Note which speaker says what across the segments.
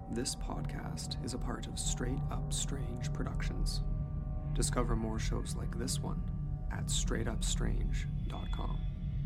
Speaker 1: This podcast is a part of Straight Up Strange Productions. Discover more shows like this one at straightupstrange.com.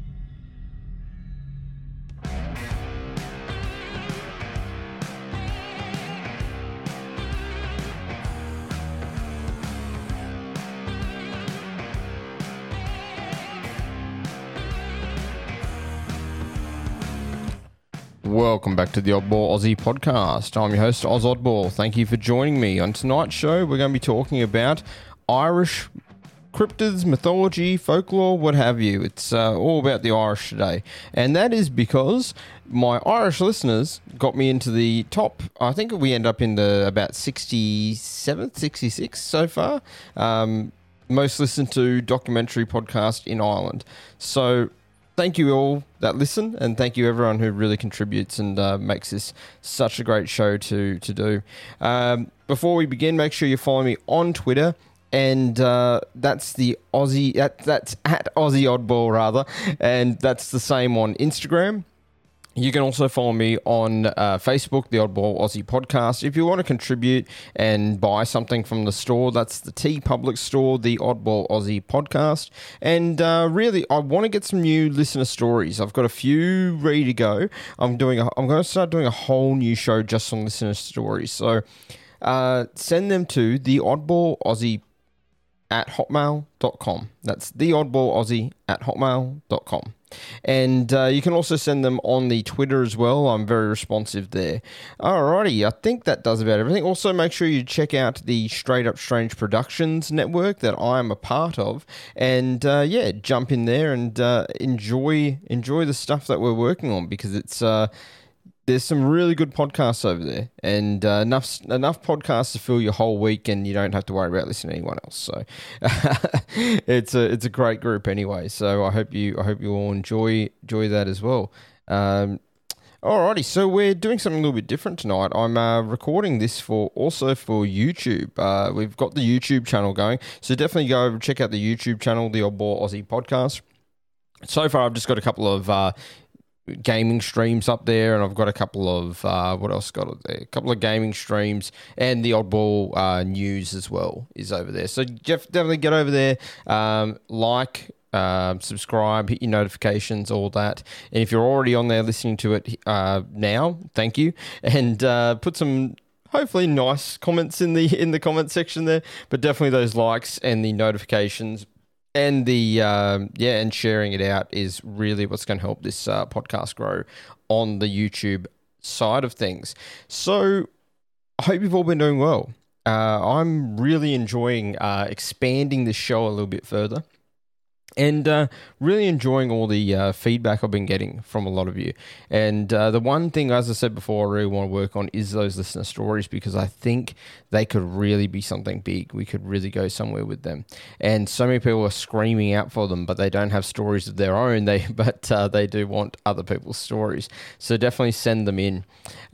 Speaker 2: Welcome back to the Oddball Aussie podcast. I'm your host, Oz Oddball. Thank you for joining me. On tonight's show, we're going to be talking about Irish cryptids, mythology, folklore, what have you. It's all about the Irish today. And that is because my Irish listeners got me into the top, I think we end up in the about 67th, 66th so far. Most listened to documentary podcast in Ireland. So thank you all that listen, and thank you everyone who really contributes and makes this such a great show to do. Before we begin, make sure you follow me on Twitter, and that's the Aussie. That's at Aussie Oddball rather, and that's the same on Instagram. You can also follow me on Facebook, the Oddball Aussie Podcast. If you want to contribute and buy something from the store, that's the TeePublic store, the Oddball Aussie Podcast. And really, I want to get some new listener stories. I've got a few ready to go. I'm going to start doing a whole new show just on listener stories. So send them to the Oddball Aussie at hotmail.com. That's the Oddball Aussie at hotmail.com. And you can also send them on the Twitter as well. I'm very responsive there. Alrighty, I think that does about everything. Also, make sure you check out the Straight Up Strange Productions network that I am a part of. And jump in there and enjoy the stuff that we're working on, because it's there's some really good podcasts over there, and enough podcasts to fill your whole week, and you don't have to worry about listening to anyone else. So it's a great group anyway. So I hope you all enjoy that as well. Alrighty, so we're doing something a little bit different tonight. I'm recording this also for YouTube. We've got the YouTube channel going, so definitely go over and check out the YouTube channel, the Oddball Aussie Podcast. So far, I've just got a couple of gaming streams up there, and I've got a couple of what else got there? A couple of gaming streams, and the Oddball news as well is over there. So definitely get over there, subscribe, hit your notifications, all that. And if you're already on there listening to it now, thank you, and put some hopefully nice comments in the comment section there. But definitely those likes and the notifications and the and sharing it out is really what's going to help this podcast grow on the YouTube side of things. So I hope you've all been doing well. I'm really enjoying expanding this show a little bit further, and really enjoying all the feedback I've been getting from a lot of you. And the one thing, as I said before, I really want to work on is those listener stories, because I think they could really be something big. We could really go somewhere with them. And so many people are screaming out for them, but they don't have stories of their own. But they do want other people's stories. So definitely send them in.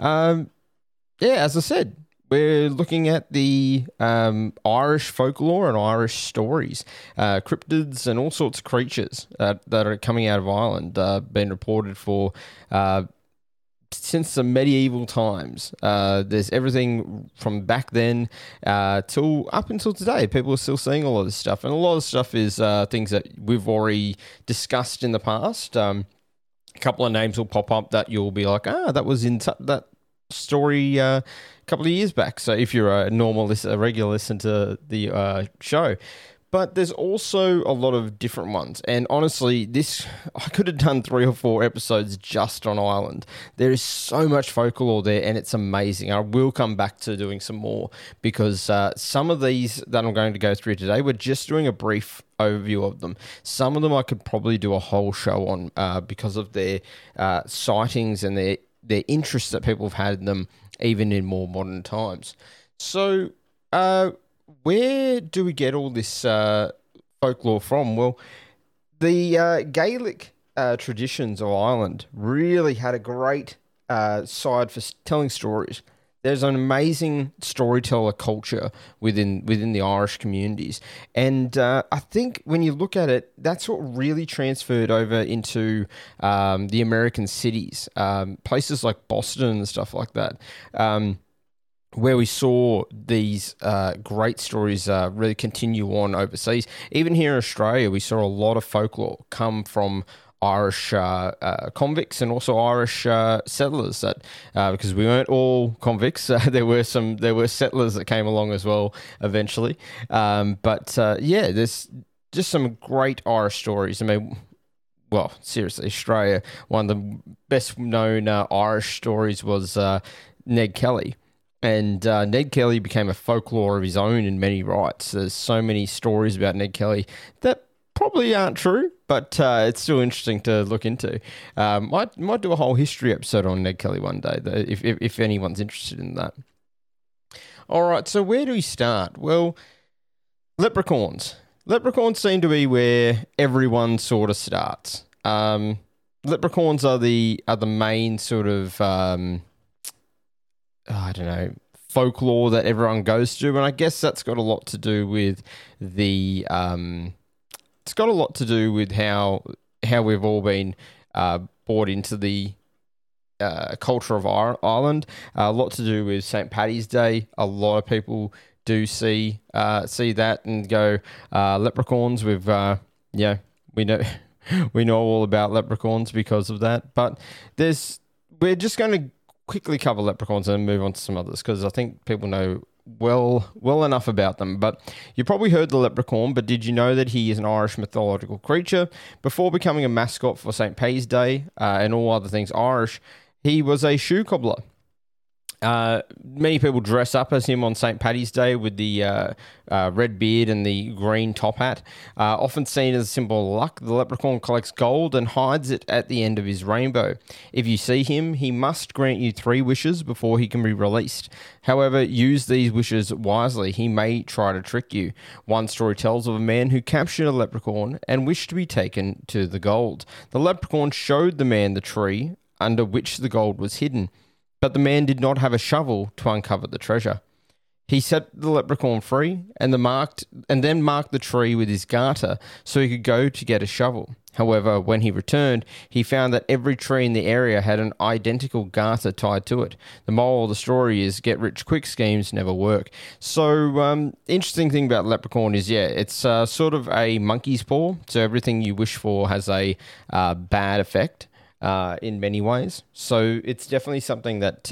Speaker 2: As I said, we're looking at the Irish folklore and Irish stories, cryptids and all sorts of creatures that are coming out of Ireland, been reported for since the medieval times. There's everything from back then up until today. People are still seeing a lot of this stuff, and a lot of stuff is things that we've already discussed in the past. A couple of names will pop up that you'll be like, that was in that story a couple of years back. So if you're a regular listener to the show. But there's also a lot of different ones. And honestly, I could have done 3 or 4 episodes just on Ireland. There is so much folklore there, and it's amazing. I will come back to doing some more, because some of these that I'm going to go through today, we're just doing a brief overview of them. Some of them I could probably do a whole show on because of their sightings and their interest that people have had in them, even in more modern times. So, where do we get all this folklore from? Well, the Gaelic traditions of Ireland really had a great side for telling stories. There's an amazing storyteller culture within the Irish communities. And I think when you look at it, that's what really transferred over into the American cities, places like Boston and stuff like that. where we saw these great stories really continue on overseas. Even here in Australia, we saw a lot of folklore come from Irish convicts and also Irish settlers. That because we weren't all convicts, there were settlers that came along as well eventually. There's just some great Irish stories. I mean, well, seriously, Australia, one of the best known Irish stories was Ned Kelly. And Ned Kelly became a folklore of his own in many rights. There's so many stories about Ned Kelly that probably aren't true, but it's still interesting to look into. Might do a whole history episode on Ned Kelly one day, though, if anyone's interested in that. All right, so where do we start? Well, leprechauns. Leprechauns seem to be where everyone sort of starts. Leprechauns are the main sort of I don't know, folklore that everyone goes to, and I guess that's got a lot to do with the it's got a lot to do with how we've all been brought into the culture of Ireland. A lot to do with St. Paddy's Day. A lot of people do see that and go leprechauns. We know we know all about leprechauns because of that. But we're just going to quickly cover leprechauns and move on to some others because I think people know well enough about them. But you probably heard the leprechaun, but did you know that he is an Irish mythological creature? Before becoming a mascot for St. Paddy's Day and all other things Irish, he was a shoe cobbler. Many people dress up as him on St. Paddy's Day with the red beard and the green top hat. Often seen as a symbol of luck, the leprechaun collects gold and hides it at the end of his rainbow. If you see him, he must grant you 3 wishes before he can be released. However, use these wishes wisely. He may try to trick you. One story tells of a man who captured a leprechaun and wished to be taken to the gold. The leprechaun showed the man the tree under which the gold was hidden, but the man did not have a shovel to uncover the treasure. He set the leprechaun free and then marked the tree with his garter so he could go to get a shovel. However, when he returned, he found that every tree in the area had an identical garter tied to it. The moral of the story is get-rich-quick schemes never work. So, interesting thing about leprechaun is, it's sort of a monkey's paw. So everything you wish for has a bad effect. In many ways. So it's definitely something that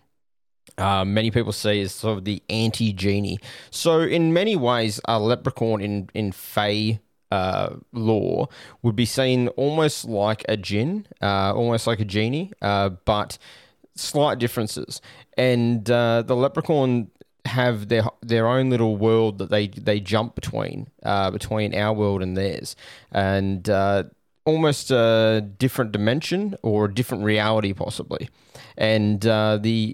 Speaker 2: many people see as sort of the anti-genie. So in many ways, a leprechaun in Fae lore would be seen almost like a djinn, almost like a genie, but slight differences. And the leprechaun have their own little world that they jump between our world and theirs. And almost a different dimension or a different reality possibly. And the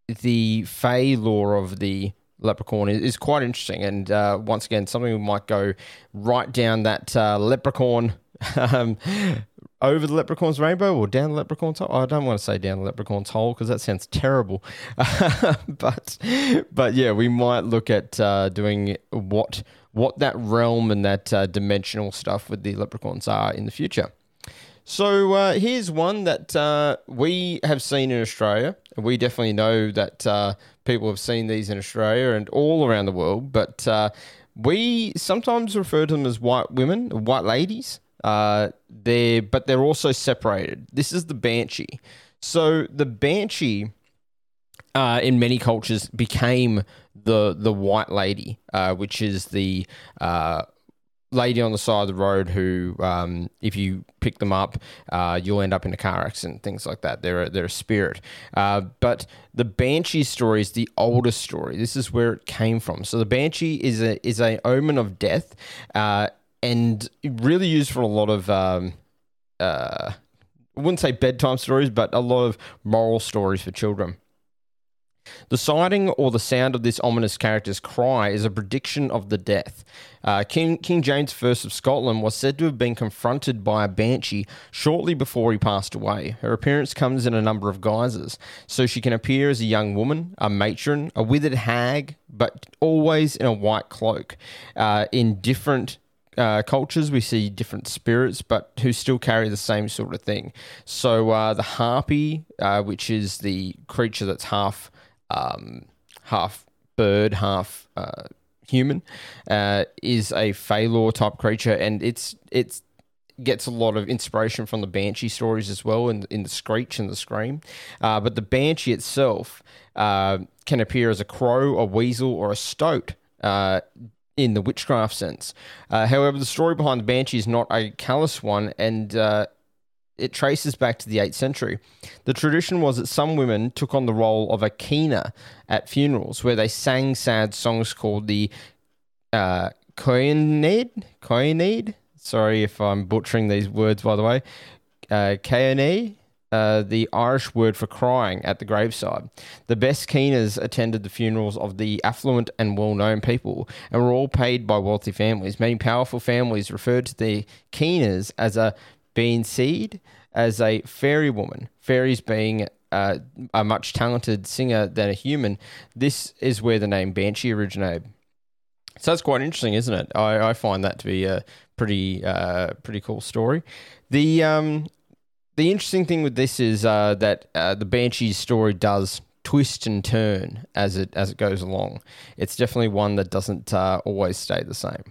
Speaker 2: Fae lore of the leprechaun is quite interesting, and once again something we might go right down that leprechaun over the leprechaun's rainbow or down the leprechaun's hole. I don't want to say down the leprechaun's hole because that sounds terrible. but yeah, we might look at doing what that realm and that dimensional stuff with the leprechauns are in the future. So here's one that we have seen in Australia. We definitely know that people have seen these in Australia and all around the world, but we sometimes refer to them as white women, white ladies. They're also separated. This is the banshee. So the banshee in many cultures became the white lady, which is the lady on the side of the road who, if you pick them up, you'll end up in a car accident, things like that. They're a spirit. But the banshee story is the oldest story. This is where it came from. So the banshee is an omen of death, and really used for a lot of I wouldn't say bedtime stories, but a lot of moral stories for children. The sighting or the sound of this ominous character's cry is a prediction of the death. King James I of Scotland was said to have been confronted by a banshee shortly before he passed away. Her appearance comes in a number of guises, so she can appear as a young woman, a matron, a withered hag, but always in a white cloak. In different cultures, we see different spirits, but who still carry the same sort of thing. So the harpy, which is the creature that's half half bird, half human, is a Phalor type creature, and it's gets a lot of inspiration from the Banshee stories as well in the screech and the scream. But the Banshee itself can appear as a crow, a weasel, or a stoat in the witchcraft sense. However, the story behind the Banshee is not a callous one, and it traces back to the 8th century. The tradition was that some women took on the role of a keener at funerals, where they sang sad songs called the Coenade. Sorry if I'm butchering these words, by the way. Coenade, the Irish word for crying at the graveside. The best keeners attended the funerals of the affluent and well-known people and were all paid by wealthy families. Many powerful families referred to the keeners as a being seed, as a fairy woman, fairies being a much talented singer than a human. This is where the name Banshee originated. So that's quite interesting, isn't it? I find that to be a pretty cool story. The interesting thing with this is that the Banshee's story does twist and turn as it goes along. It's definitely one that doesn't always stay the same.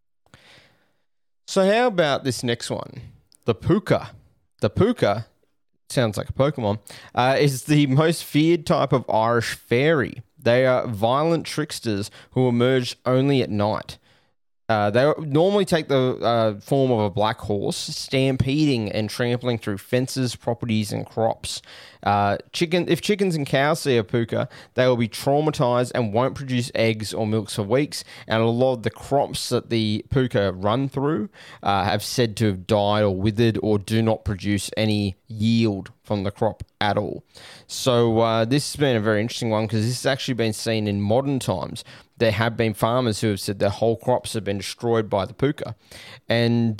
Speaker 2: So how about this next one? The Pooka. The Pooka, sounds like a Pokemon, is the most feared type of Irish fairy. They are violent tricksters who emerge only at night. They normally take the form of a black horse, stampeding and trampling through fences, properties, and crops. If chickens and cows see a Pooka, they will be traumatized and won't produce eggs or milk for weeks. And a lot of the crops that the Pooka run through have said to have died or withered or do not produce any yield from the crop at all. So this has been a very interesting one because this has actually been seen in modern times. There have been farmers who have said their whole crops have been destroyed by the Pooka, and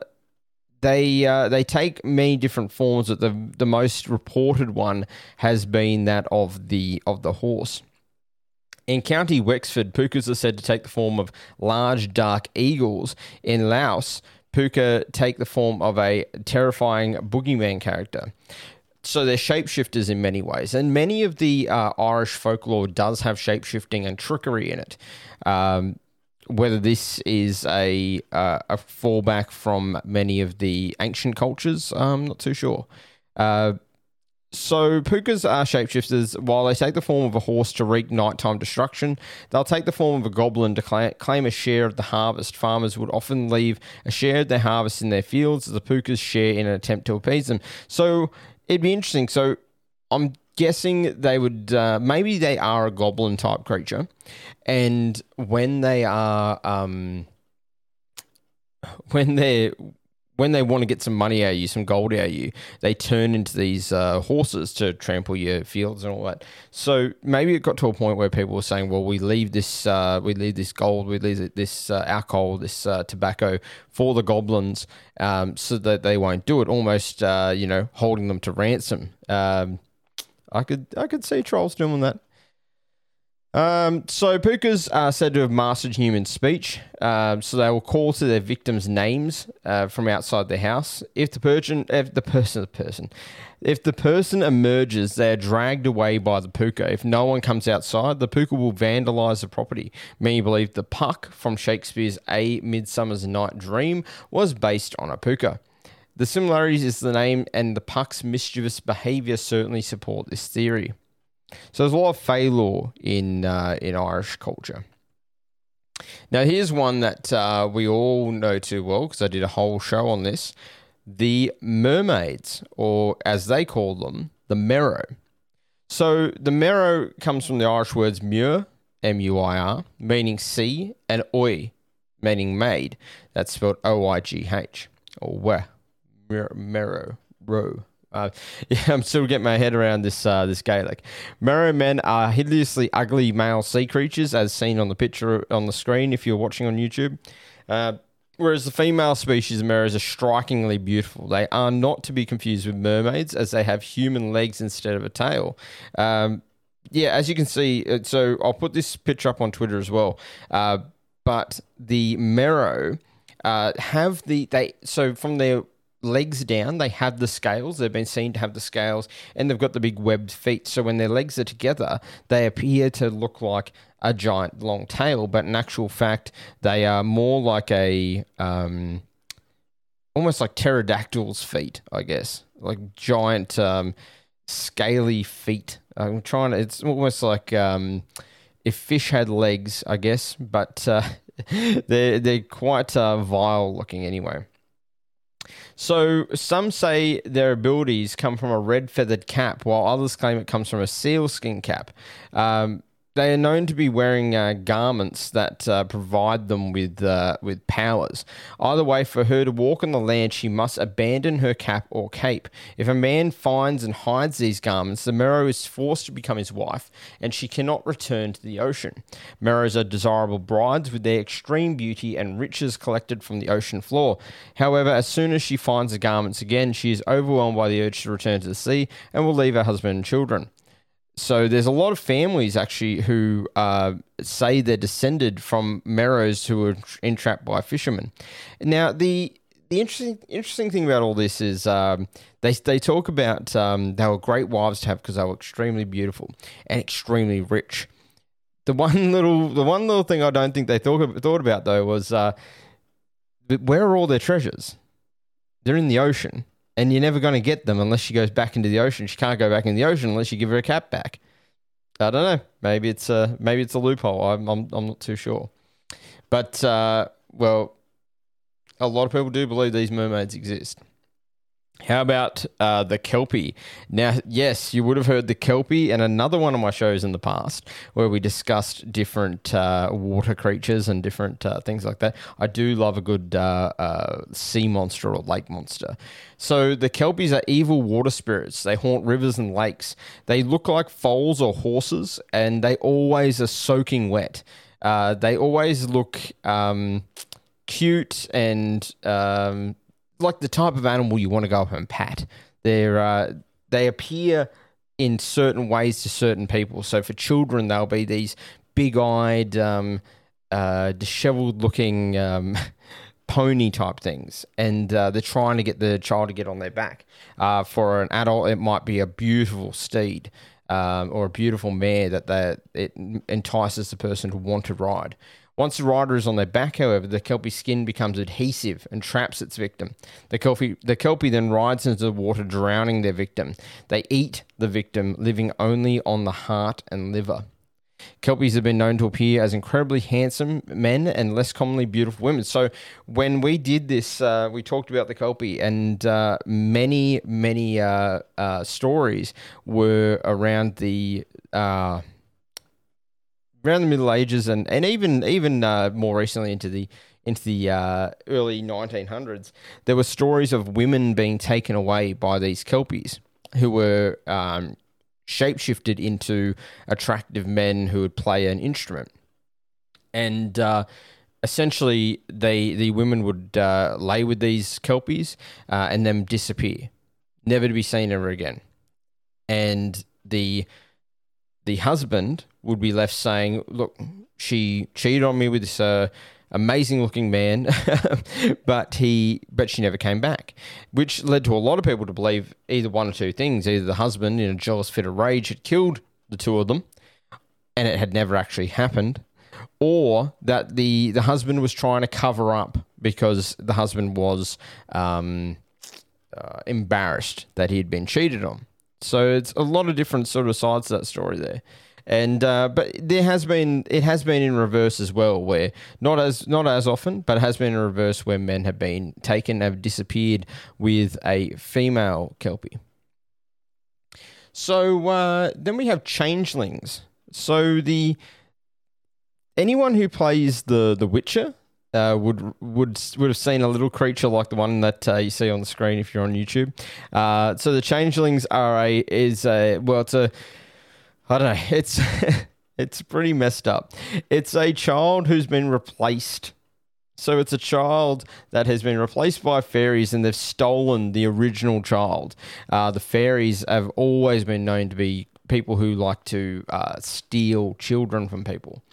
Speaker 2: they take many different forms. But the most reported one has been that of the horse. In County Wexford, Pookas are said to take the form of large dark eagles. In Laos, Pooka take the form of a terrifying boogeyman character. So they're shapeshifters in many ways, and many of the Irish folklore does have shapeshifting and trickery in it. Whether this is a fallback from many of the ancient cultures, I'm not too sure. So Pookas are shapeshifters. While they take the form of a horse to wreak nighttime destruction, they'll take the form of a goblin to claim a share of the harvest. Farmers would often leave a share of their harvest in their fields as the Pookas share in an attempt to appease them. So it'd be interesting. So I'm guessing they would, maybe they are a goblin type creature. And when they are, when they want to get some money out of you, some gold out of you, they turn into these horses to trample your fields and all that. So maybe it got to a point where people were saying, well, we leave this gold, we leave this alcohol, this tobacco for the goblins so that they won't do it, almost, holding them to ransom. I could see trolls doing that. So Pookas are said to have mastered human speech. So they will call to their victims' names from outside their house. If the person emerges, they are dragged away by the Pooka. If no one comes outside, the Pooka will vandalise the property. Many believe the Puck from Shakespeare's A Midsummer's Night Dream was based on a Pooka. The similarities is the name and the Puck's mischievous behaviour certainly support this theory. So there's a lot of Phalor in Irish culture. Now here's one that we all know too well because I did a whole show on this. The mermaids, or as they call them, the Merrow. So the Merrow comes from the Irish words muir, M-U-I-R, meaning sea, and oig, meaning maid. That's spelled O-I-G-H, or Merrow, row. I'm still getting my head around this Gaelic. Merrow men are hideously ugly male sea creatures, as seen on the picture on the screen if you're watching on YouTube. Whereas the female species of Merrows are strikingly beautiful. They are not to be confused with mermaids, as they have human legs instead of a tail. As you can see, so I'll put this picture up on Twitter as well. But the Merrow from their legs down, they have the scales. They've been seen to have the scales, and they've got the big webbed feet. So when their legs are together, they appear to look like a giant long tail, but in actual fact, they are more like a almost like pterodactyl's feet, I guess, like giant scaly feet. It's almost like if fish had legs, I guess, but they're quite vile looking anyway. So some say their abilities come from a red feathered cap, while others claim it comes from a sealskin cap. They are known to be wearing garments that provide them with powers. Either way, for her to walk on the land, she must abandon her cap or cape. If a man finds and hides these garments, the Merrow is forced to become his wife, and she cannot return to the ocean. Merrows are desirable brides with their extreme beauty and riches collected from the ocean floor. However, as soon as she finds the garments again, she is overwhelmed by the urge to return to the sea and will leave her husband and children. So there's a lot of families actually who say they're descended from Merrows who were entrapped by fishermen. Now, the interesting thing about all this is they talk about they were great wives to have because they were extremely beautiful and extremely rich. The one little thing I don't think they thought about though was where are all their treasures? They're in the ocean. And you're never going to get them unless she goes back into the ocean. She can't go back in the ocean unless you give her a cap back. I don't know. Maybe it's a loophole. I'm not too sure. But well, a lot of people do believe these mermaids exist. How about the Kelpie? Now, yes, you would have heard the Kelpie and another one of my shows in the past where we discussed different water creatures and different things like that. I do love a good sea monster or lake monster. So the Kelpies are evil water spirits. They haunt rivers and lakes. They look like foals or horses, and they always are soaking wet. They always look cute and like the type of animal you want to go up and pat. They appear in certain ways to certain people. So for children, they'll be these big-eyed, disheveled-looking pony type things, and they're trying to get the child to get on their back. For an adult, it might be a beautiful steed or a beautiful mare that it entices the person to want to ride. Once the rider is on their back, however, the Kelpie skin becomes adhesive and traps its victim. The Kelpie then rides into the water, drowning their victim. They eat the victim, living only on the heart and liver. Kelpies have been known to appear as incredibly handsome men and less commonly beautiful women. So when we did this, we talked about the Kelpie, and many stories were around the Middle Ages and even more recently into the early 1900s. There were stories of women being taken away by these Kelpies who were shapeshifted into attractive men who would play an instrument. And essentially, the women would lay with these Kelpies and then disappear, never to be seen ever again. And the husband would be left saying, look, she cheated on me with this amazing looking man, but she never came back, which led to a lot of people to believe either one or two things. Either the husband, in a jealous fit of rage, had killed the two of them and it had never actually happened, or that the husband was trying to cover up because the husband was embarrassed that he had been cheated on. So it's a lot of different sort of sides to that story there. And but it has been in reverse as well, where not as often, but it has been in reverse where men have been taken, have disappeared with a female Kelpie. So then we have changelings. So anyone who plays the Witcher would have seen a little creature like the one that you see on the screen if you're on YouTube. So the changelings I don't know. It's pretty messed up. It's a child who's been replaced. So it's a child that has been replaced by fairies, and they've stolen the original child. The fairies have always been known to be people who like to steal children from people.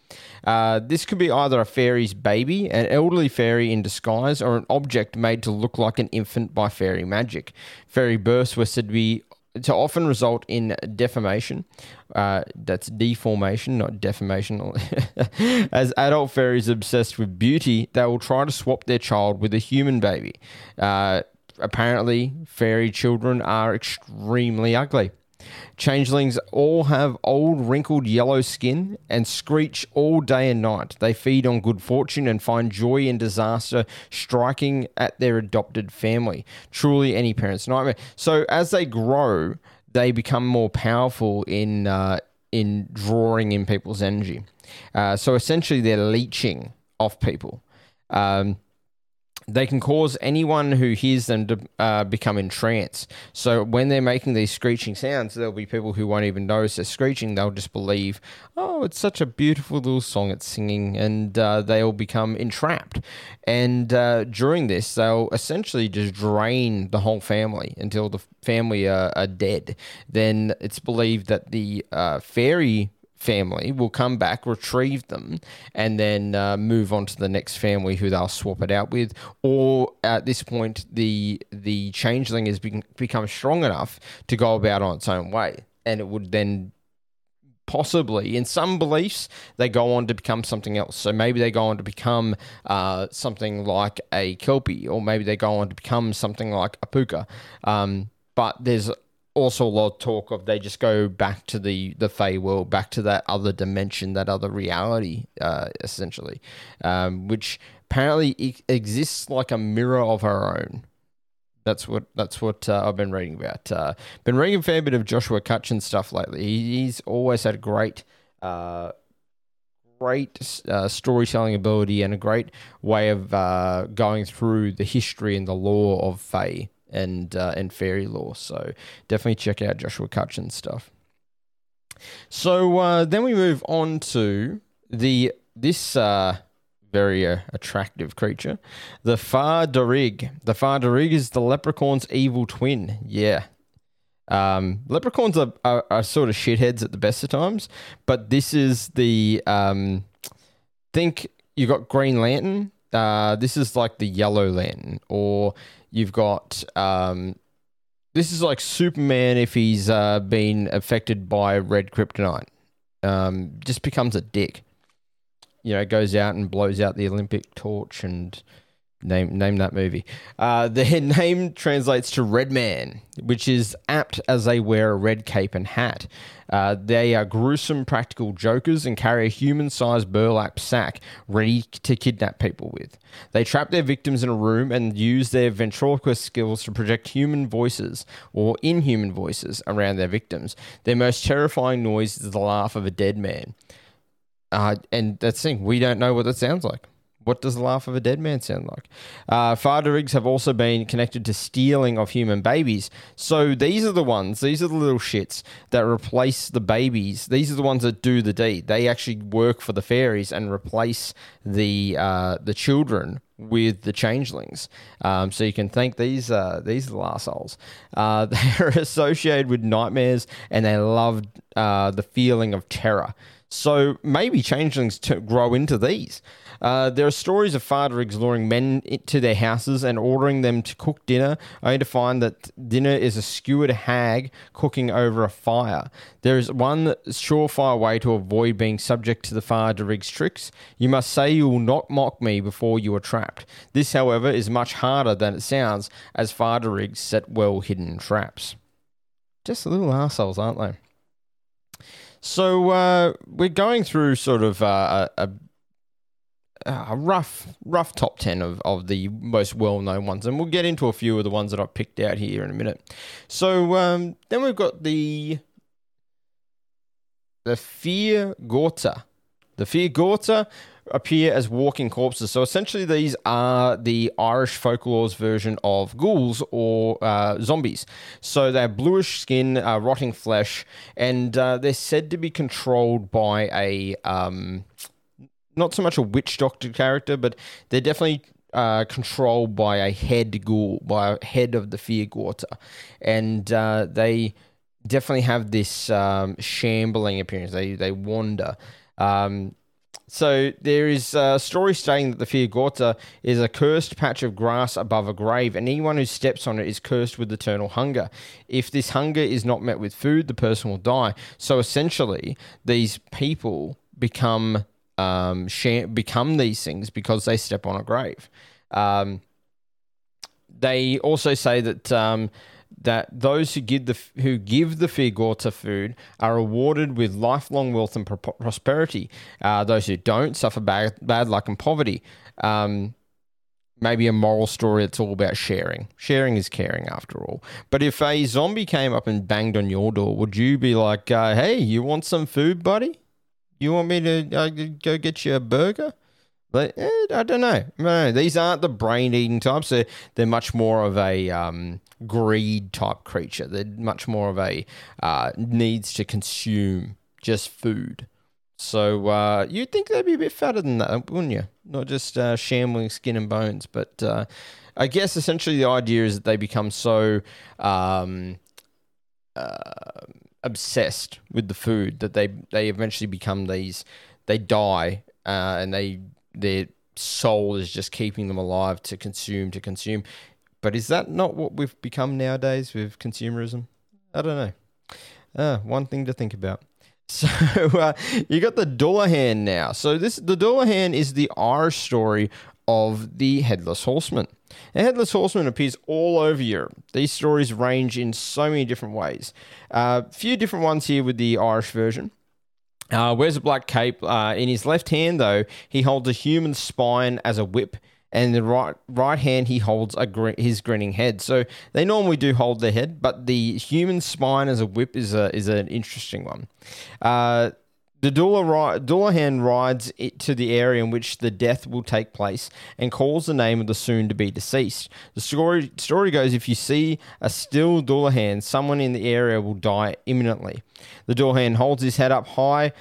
Speaker 2: This could be either a fairy's baby, an elderly fairy in disguise, or an object made to look like an infant by fairy magic. Fairy births were said to often result in deformation. That's deformation, not defamation. As adult fairies obsessed with beauty, they will try to swap their child with a human baby. Apparently, fairy children are extremely ugly. Changelings all have old, wrinkled yellow skin and screech all day and night. They feed on good fortune and find joy in disaster striking at their adopted family. Truly any parent's nightmare. So as they grow, they become more powerful in drawing in people's energy. So essentially, they're leeching off people. They can cause anyone who hears them to become entranced. So when they're making these screeching sounds, there'll be people who won't even notice they're screeching. They'll just believe, oh, it's such a beautiful little song it's singing, and they'll become entrapped. And during this, they'll essentially just drain the whole family until the family are dead. Then it's believed that the fairy family will come back, retrieve them, and then move on to the next family who they'll swap it out with. Or at this point, the changeling has become strong enough to go about on its own way, and it would then possibly, in some beliefs, they go on to become something else. So maybe they go on to become something like a Kelpie, or maybe they go on to become something like a Puka. But there's also a lot of talk of they just go back to the Fey world, back to that other dimension, that other reality, essentially, which apparently exists like a mirror of her own. That's what I've been reading about. Been reading a fair bit of Joshua Cutchin stuff lately. He's always had great storytelling ability and a great way of going through the history and the lore of Fey and fairy lore. So definitely check out Joshua Cutchin's stuff. So then we move on to this very attractive creature, the Far-Darrig. The Far-Darrig is the leprechaun's evil twin. Yeah. Leprechauns are sort of shitheads at the best of times, but this is the think you got Green Lantern. This is like the Yellow Lantern, or you've got this is like Superman if he's been affected by red kryptonite. Just becomes a dick. Goes out and blows out the Olympic torch and name that movie. Their name translates to Red Man, which is apt as they wear a red cape and hat. They are gruesome practical jokers and carry a human-sized burlap sack ready to kidnap people with. They trap their victims in a room and use their ventriloquist skills to project human voices or inhuman voices around their victims. Their most terrifying noise is the laugh of a dead man. And that's the thing, we don't know what that sounds like. What does the laugh of a dead man sound like? Far-Darrigs have also been connected to stealing of human babies. So these are the little shits that replace the babies. These are the ones that do the deed. They actually work for the fairies and replace the children with the changelings. So you can thank these little assholes. They're associated with nightmares and they love the feeling of terror. So maybe changelings grow into these. There are stories of Far-Darrigs luring men to their houses and ordering them to cook dinner, only to find that dinner is a skewered hag cooking over a fire. There is one surefire way to avoid being subject to the Far-Darrigs' tricks. You must say you will not mock me before you are trapped. This, however, is much harder than it sounds, as Far-Darrigs set well-hidden traps. Just little assholes, aren't they? So we're going through sort of a rough top 10 of the most well-known ones, and we'll get into a few of the ones that I've picked out here in a minute. So then we've got the Fear-Gorta. The Fear-Gorta appear as walking corpses. So essentially these are the Irish folklore's version of ghouls or zombies. So they have bluish skin, rotting flesh, and they're said to be controlled by a not so much a witch doctor character, but they're definitely controlled by a head ghoul, by a head of the Fear-Gorta. And they definitely have this shambling appearance. They wander. So there is a story stating that the Fiagorta is a cursed patch of grass above a grave, and anyone who steps on it is cursed with eternal hunger. If this hunger is not met with food, the person will die. So essentially, these people become these things because they step on a grave. They also say that that those who give the Fiagorta food are rewarded with lifelong wealth and prosperity. Those who don't suffer bad luck and poverty. Maybe a moral story that's all about sharing. Sharing is caring, after all. But if a zombie came up and banged on your door, would you be like, hey, you want some food, buddy? You want me to go get you a burger? But I don't know. No, these aren't the brain-eating types. They're much more of a greed type creature. They're much more of a needs to consume just food. So you'd think they'd be a bit fatter than that, wouldn't you? Not just shambling skin and bones. But I guess essentially the idea is that they become so obsessed with the food that they eventually become these. They die and their soul is just keeping them alive to consume. But is that not what we've become nowadays with consumerism? I don't know. One thing to think about. So you got the Dullahan now. So the Dullahan is the Irish story of the Headless Horseman. The Headless Horseman appears all over Europe. These stories range in so many different ways. A few different ones here with the Irish version. Wears a black cape. In his left hand, though, he holds a human spine as a whip, and in the right hand he holds his grinning head. So they normally do hold their head, but the human spine as a whip is an interesting one. The Dullahan rides it to the area in which the death will take place and calls the name of the soon-to-be deceased. The story goes, if you see a still Dullahan, someone in the area will die imminently. The Dullahan holds his head up high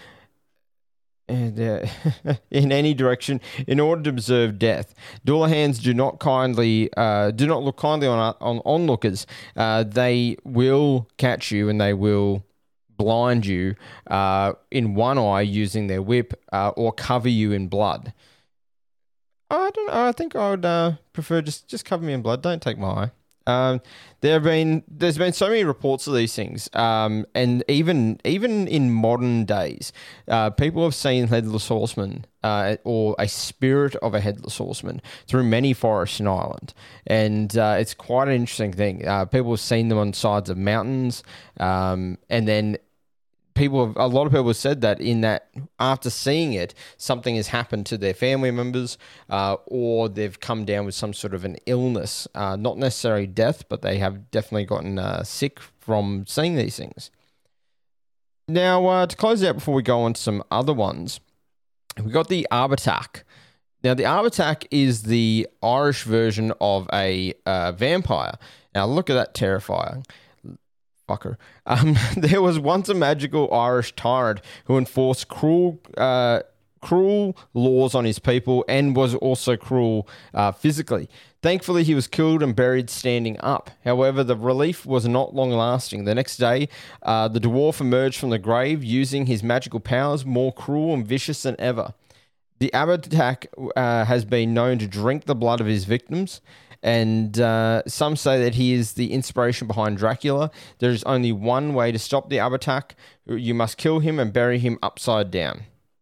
Speaker 2: and in any direction in order to observe death. Dullahans do not look kindly on onlookers. They will catch you and they will blind you in one eye using their whip or cover you in blood. I don't know. I think I would prefer just cover me in blood. Don't take my eye. There's been so many reports of these things, and even in modern days, people have seen headless horsemen or a spirit of a headless horseman through many forests in Ireland, and it's quite an interesting thing. People have seen them on sides of mountains, and then a lot of people have said that after seeing it, something has happened to their family members, or they've come down with some sort of an illness, not necessarily death, but they have definitely gotten sick from seeing these things. Now, to close out before we go on to some other ones, we've got the Arbatak. Now, the Arbatak is the Irish version of a vampire. Now, look at that terrifying. Fucker. There was once a magical Irish tyrant who enforced cruel laws on his people and was also cruel physically. Thankfully, he was killed and buried standing up. However, the relief was not long lasting. The next day, the dwarf emerged from the grave using his magical powers, more cruel and vicious than ever. The Arbatak has been known to drink the blood of his victims, and some say that he is the inspiration behind Dracula. There is only one way to stop the Arbatak. You must kill him and bury him upside down.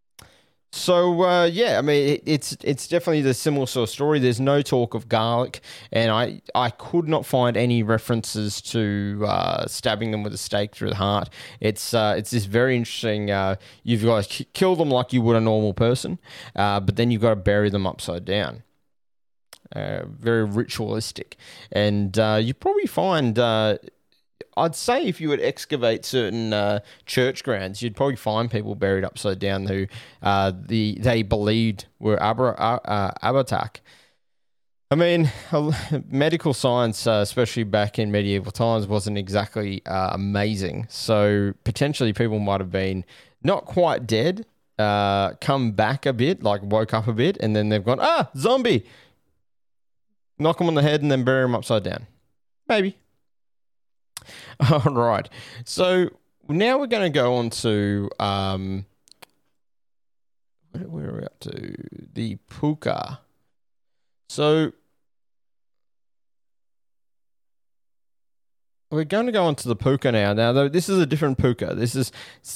Speaker 2: So, I mean, it's definitely the similar sort of story. There's no talk of garlic, and I could not find any references to stabbing them with a stake through the heart. It's this very interesting, you've got to kill them like you would a normal person, but then you've got to bury them upside down. Very ritualistic. And you probably find... I'd say if you would excavate certain church grounds, you'd probably find people buried upside down who they believed were Arbatak. I mean, medical science, especially back in medieval times, wasn't exactly amazing. So potentially people might have been not quite dead, come back a bit, like woke up a bit, and then they've gone, zombie! Knock them on the head and then bury them upside down. Maybe. All right. So now we're going to go on to where are we up to? The puka. So we're going to go on to the puka now. Now, though, this is a different puka. This is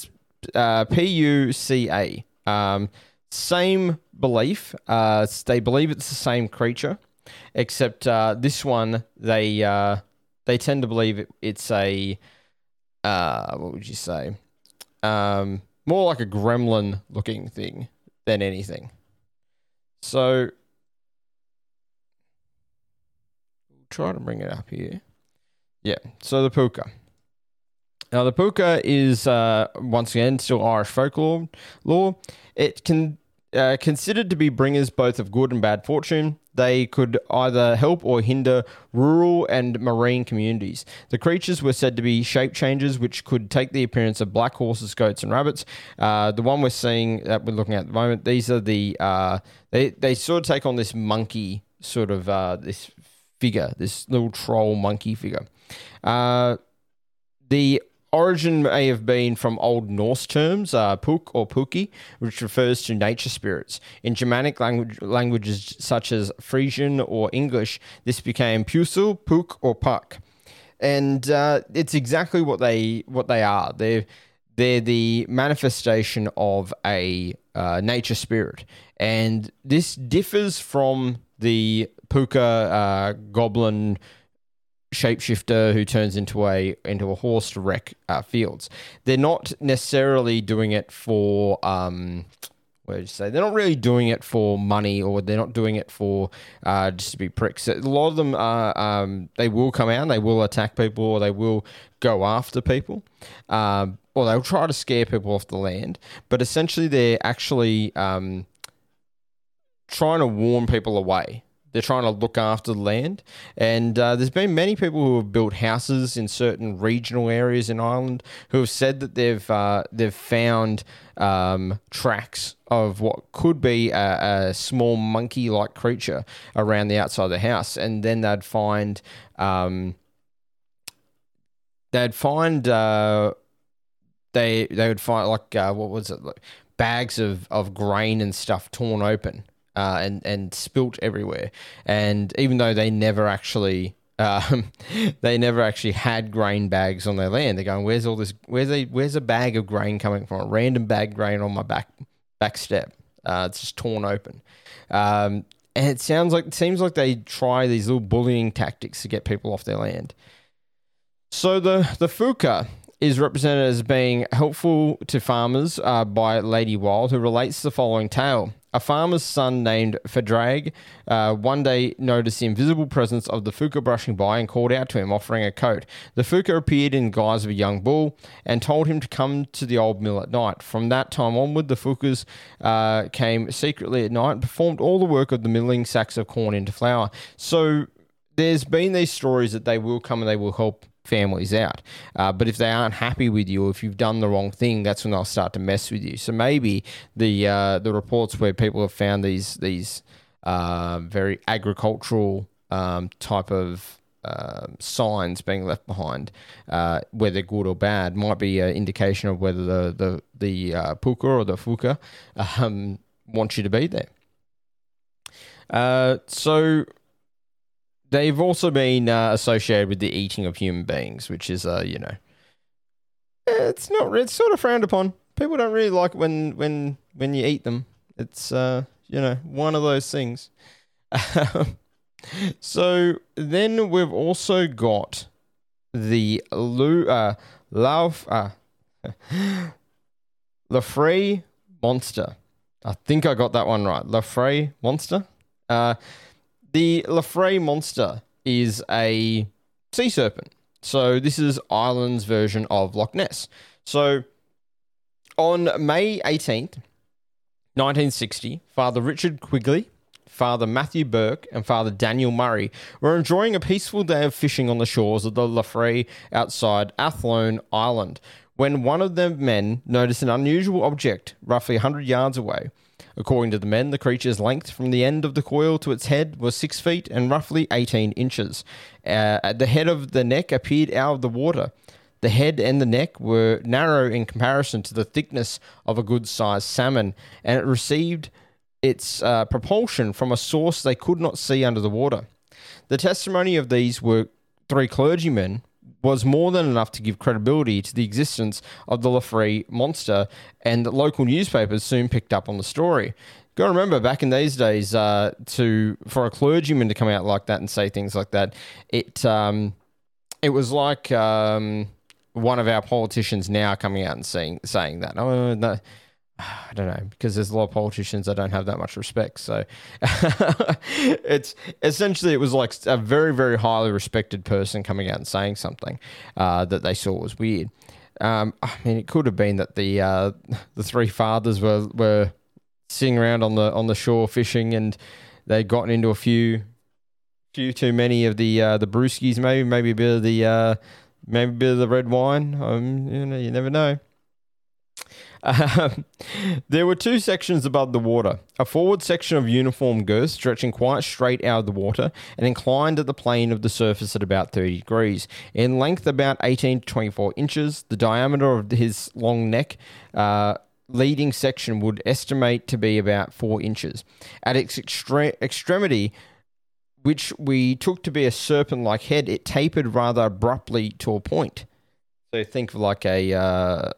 Speaker 2: Puca. Same belief. They believe it's the same creature, except this one they tend to believe it's a what would you say? More like a gremlin-looking thing than anything. So, we'll try to bring it up here. Yeah, so the puka. Now, the puka is, once again, still Irish folklore. It can considered to be bringers both of good and bad fortune. They could either help or hinder rural and marine communities. The creatures were said to be shape changers, which could take the appearance of black horses, goats, and rabbits. The one we're seeing that we're looking at the moment, these are the they sort of take on this monkey sort of this figure, this little troll monkey figure. The origin may have been from Old Norse terms, puk or puki, which refers to nature spirits. In Germanic languages such as Frisian or English, this became pusul, puk, or puck. And it's exactly what they are. They're the manifestation of a nature spirit. And this differs from the puka goblin shapeshifter who turns into a horse to wreck fields. They're not necessarily doing it for what did you say? They're not really doing it for money, or they're not doing it for just to be pricks. A lot of them are they will come out and they will attack people, or they will go after people, or they'll try to scare people off the land. But essentially, they're actually trying to warn people away. They're trying to look after the land. And there's been many people who have built houses in certain regional areas in Ireland who have said that they've found tracks of what could be a small monkey-like creature around the outside of the house. And then they'd find they would find like what was it, like bags of grain and stuff torn open. And spilt everywhere, and even though they never actually had grain bags on their land, they're going, "Where's all this? Where's a bag of grain coming from? A random bag of grain on my back step? It's just torn open." And it seems like they try these little bullying tactics to get people off their land. So the fuka is represented as being helpful to farmers by Lady Wilde, who relates the following tale. A farmer's son named Fedrag one day noticed the invisible presence of the Fuka brushing by and called out to him, offering a coat. The Fuka appeared in the guise of a young bull and told him to come to the old mill at night. From that time onward, the Fukas came secretly at night and performed all the work of the milling sacks of corn into flour. So there's been these stories that they will come and they will help families out, but if they aren't happy with you, if you've done the wrong thing, that's when they'll start to mess with you. So maybe the reports where people have found these very agricultural type of signs being left behind, whether good or bad, might be an indication of whether the puka or the fuka wants you to be there. So they've also been associated with the eating of human beings, which is, it's sort of frowned upon. People don't really like when you eat them. It's, one of those things. So then we've also got the Laufrey monster. I think I got that one right. Laufrey monster. The Laufrey monster is a sea serpent. So this is Ireland's version of Loch Ness. So on May 18th, 1960, Father Richard Quigley, Father Matthew Burke, and Father Daniel Murray were enjoying a peaceful day of fishing on the shores of the Laufrey outside Athlone Island, when one of the men noticed an unusual object roughly 100 yards away. According to the men, the creature's length from the end of the coil to its head was 6 feet and roughly 18 inches. At the head of the neck appeared out of the water. The head and the neck were narrow in comparison to the thickness of a good-sized salmon, and it received its propulsion from a source they could not see under the water. The testimony of these were 3 clergymen was more than enough to give credibility to the existence of the Laufrey monster, and local newspapers soon picked up on the story. Got to remember, back in these days, for a clergyman to come out like that and say things like that, it was like one of our politicians now coming out and saying that. Oh, no, I don't know, because there's a lot of politicians that don't have that much respect. So it's essentially, it was like a very, very highly respected person coming out and saying something that they saw was weird. I mean, it could have been that the 3 fathers were sitting around on the shore fishing, and they'd gotten into a few too many of the brewskis, maybe a bit of the red wine. You never know. There were 2 sections above the water. A forward section of uniform girth stretching quite straight out of the water and inclined at the plane of the surface at about 30 degrees. In length about 18 to 24 inches, the diameter of his long neck leading section would estimate to be about 4 inches. At its extremity, which we took to be a serpent-like head, it tapered rather abruptly to a point. So think of like a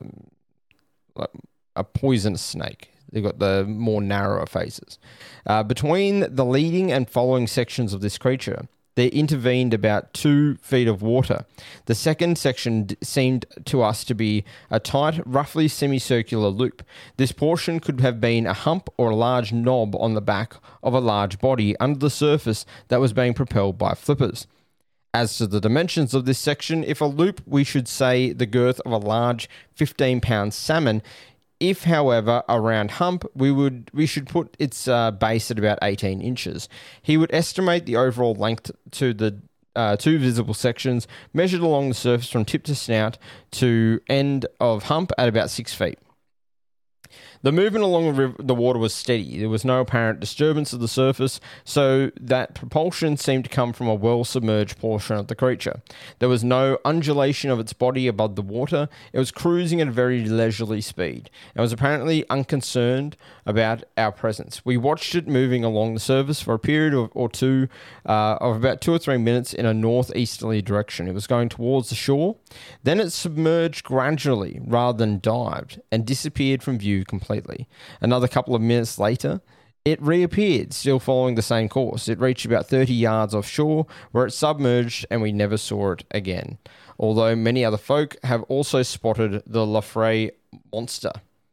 Speaker 2: poisonous snake. They've got the more narrower faces. Between the leading and following sections of this creature, there intervened about 2 feet of water. The second section seemed to us to be a tight, roughly semicircular loop. This portion could have been a hump or a large knob on the back of a large body under the surface that was being propelled by flippers. As to the dimensions of this section, if a loop, we should say the girth of a large 15-pound salmon. If, however, a round hump, we should put its base at about 18 inches. He would estimate the overall length to the 2 visible sections, measured along the surface from tip to snout to end of hump at about 6 feet. The movement along the water was steady. There was no apparent disturbance of the surface, so that propulsion seemed to come from a well-submerged portion of the creature. There was no undulation of its body above the water. It was cruising at a very leisurely speed, and was apparently unconcerned about our presence. We watched it moving along the surface for a period of about 2 or 3 minutes in a northeasterly direction. It was going towards the shore. Then it submerged gradually rather than dived, and disappeared from view completely. Another couple of minutes later, it reappeared, still following the same course. It reached about 30 yards offshore, where it submerged, and we never saw it again. Although many other folk have also spotted the Laufrey monster.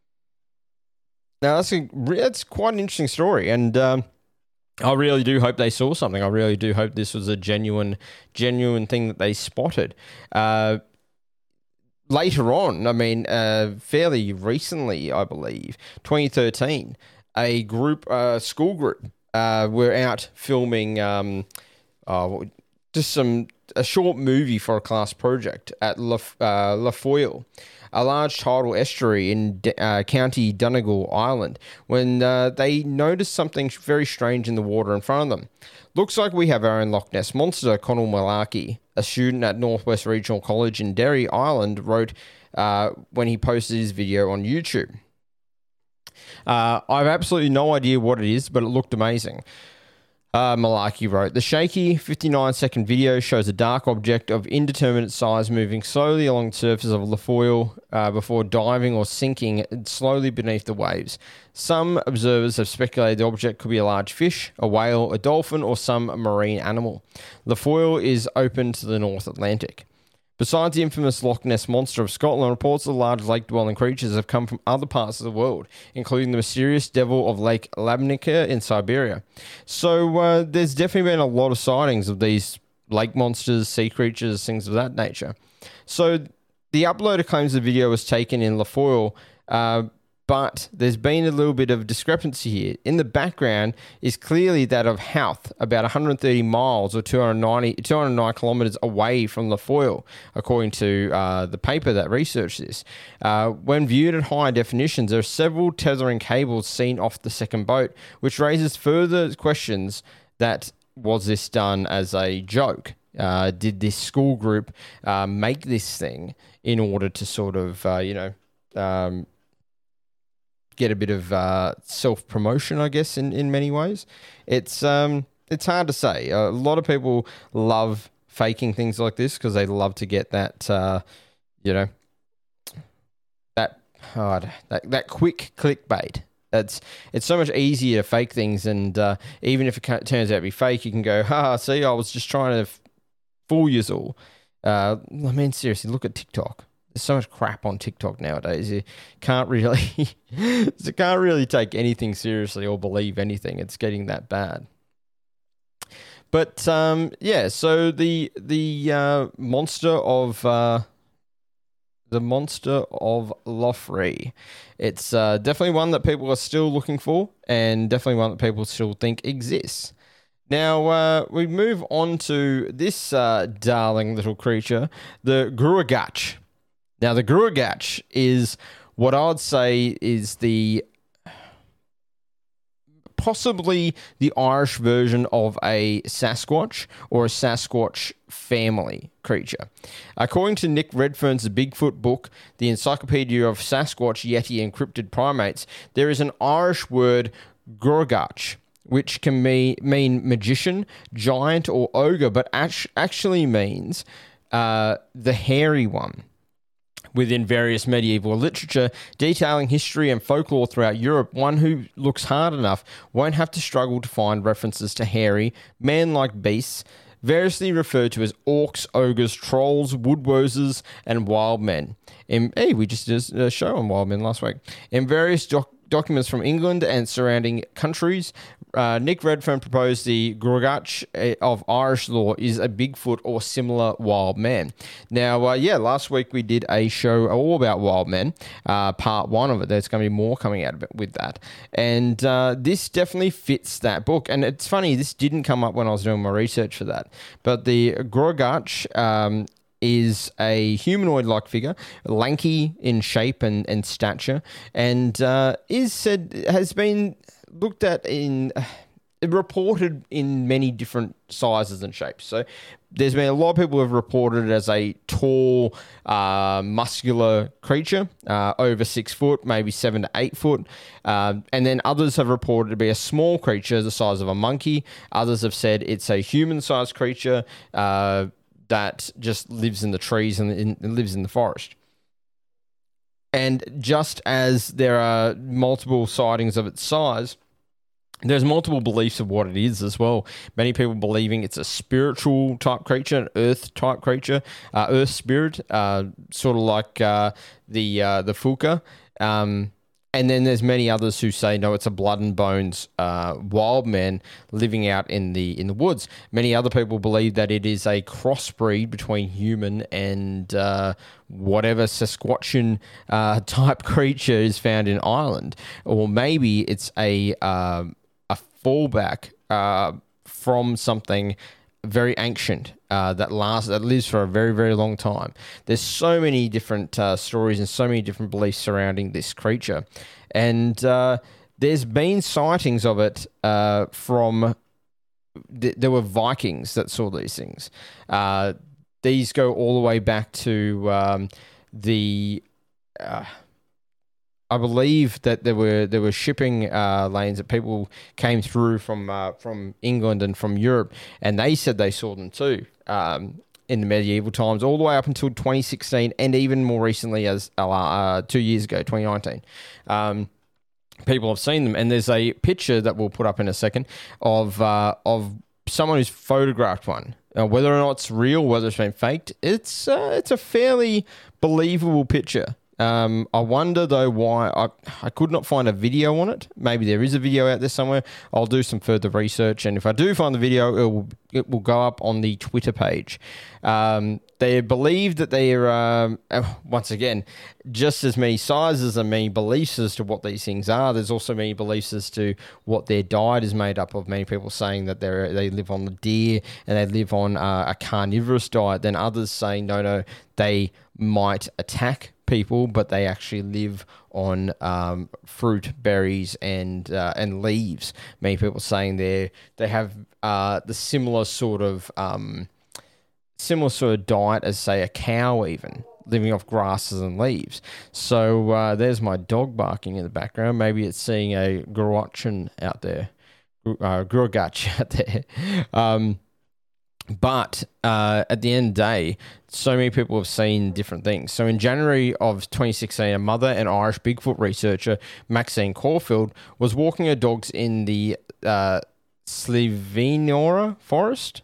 Speaker 2: Now, that's quite an interesting story, and I really do hope they saw something. I really do hope this was a genuine thing that they spotted. Later on, I mean, fairly recently, I believe, 2013, a school group, were out filming a short movie for a class project at Lafoyle, a large tidal estuary in County Donegal, Ireland, when they noticed something very strange in the water in front of them. Looks like we have our own Loch Ness monster, Conal Malarkey, a student at Northwest Regional College in Derry, Ireland, wrote when he posted his video on YouTube. I have absolutely no idea what it is, but it looked amazing. Malarkey wrote, the shaky 59-second video shows a dark object of indeterminate size moving slowly along the surface of Lafoyle before diving or sinking slowly beneath the waves. Some observers have speculated the object could be a large fish, a whale, a dolphin, or some marine animal. Lafoyle is open to the North Atlantic. Besides the infamous Loch Ness Monster of Scotland, reports of large lake-dwelling creatures have come from other parts of the world, including the mysterious devil of Lake Labnica in Siberia. So there's definitely been a lot of sightings of these lake monsters, sea creatures, things of that nature. So the uploader claims the video was taken in Lafoyle, but there's been a little bit of discrepancy here. In the background is clearly that of Howth, about 130 miles or 209 kilometres away from Lafoyle, according to the paper that researched this. When viewed at high definitions, there are several tethering cables seen off the second boat, which raises further questions that was this done as a joke? did this school group make this thing in order to sort of, get a bit of self-promotion, I guess, in many ways. It's hard to say. A lot of people love faking things like this because they love to get that, that quick clickbait. It's so much easier to fake things, and even if it turns out to be fake, you can go, see, I was just trying to fool you all. I mean, seriously, look at TikTok. There's so much crap on TikTok nowadays. You can't really take anything seriously or believe anything. It's getting that bad. But so the monster of Lofre. It's definitely one that people are still looking for, and definitely one that people still think exists. Now, we move on to this darling little creature, the Gruagach. Now, the Gruagach is what I would say is possibly the Irish version of a Sasquatch or a Sasquatch family creature. According to Nick Redfern's Bigfoot book, The Encyclopedia of Sasquatch, Yeti, and Cryptid Primates, there is an Irish word, Gruagach, which can mean magician, giant, or ogre, but actually means the hairy one. Within various medieval literature detailing history and folklore throughout Europe, one who looks hard enough won't have to struggle to find references to hairy, man-like beasts, variously referred to as orcs, ogres, trolls, woodwoses, and wild men. We just did a show on wild men last week. In various documents from England and surrounding countries, Nick Redfern proposed the Gruagach of Irish lore is a Bigfoot or similar wild man. Now, last week we did a show all about wild men, part one of it. There's going to be more coming out of it with that. And this definitely fits that book. And it's funny, this didn't come up when I was doing my research for that. But the Gruagach is a humanoid-like figure, lanky in shape and stature, and has been looked at reported in many different sizes and shapes. So there's been a lot of people who have reported it as a tall, muscular creature, over 6 foot, maybe 7 to 8 foot. And then others have reported to be a small creature the size of a monkey. Others have said it's a human-sized creature that just lives in the trees and lives in the forest. And just as there are multiple sightings of its size, there's multiple beliefs of what it is as well. Many people believing it's a spiritual type creature, an earth type creature, earth spirit, sort of like the Fuka. And then there's many others who say, no, it's a blood and bones wild man living out in the woods. Many other people believe that it is a crossbreed between human and whatever Sasquatchian type creature is found in Ireland. Or maybe it's a fallback from something very ancient that lives for a very, very long time. There's so many different stories and so many different beliefs surrounding this creature. And there's been sightings of it from... there were Vikings that saw these things. These go all the way back to I believe that there were shipping lanes that people came through from England and from Europe, and they said they saw them too in the medieval times, all the way up until 2016, and even more recently as 2 years ago, 2019. People have seen them, and there's a picture that we'll put up in a second of someone who's photographed one. Whether or not it's real, whether it's been faked, it's a fairly believable picture. I wonder, though, why I could not find a video on it. Maybe there is a video out there somewhere. I'll do some further research, and if I do find the video, it will go up on the Twitter page. They believe that they are, once again, just as many sizes and many beliefs as to what these things are. There's also many beliefs as to what their diet is made up of. Many people saying that they live on the deer and they live on a carnivorous diet. Then others saying, no, they might attack people, but they actually live on fruit, berries, and leaves. Many people saying they have the similar sort of similar sort of diet as, say, a cow even, living off grasses and leaves. So there's my dog barking in the background. Maybe it's seeing a Gruachan out there, Gruagach out there. But at the end of the day, so many people have seen different things. So in January of 2016, a mother and Irish Bigfoot researcher, Maxine Caulfield, was walking her dogs in the Slievenora forest,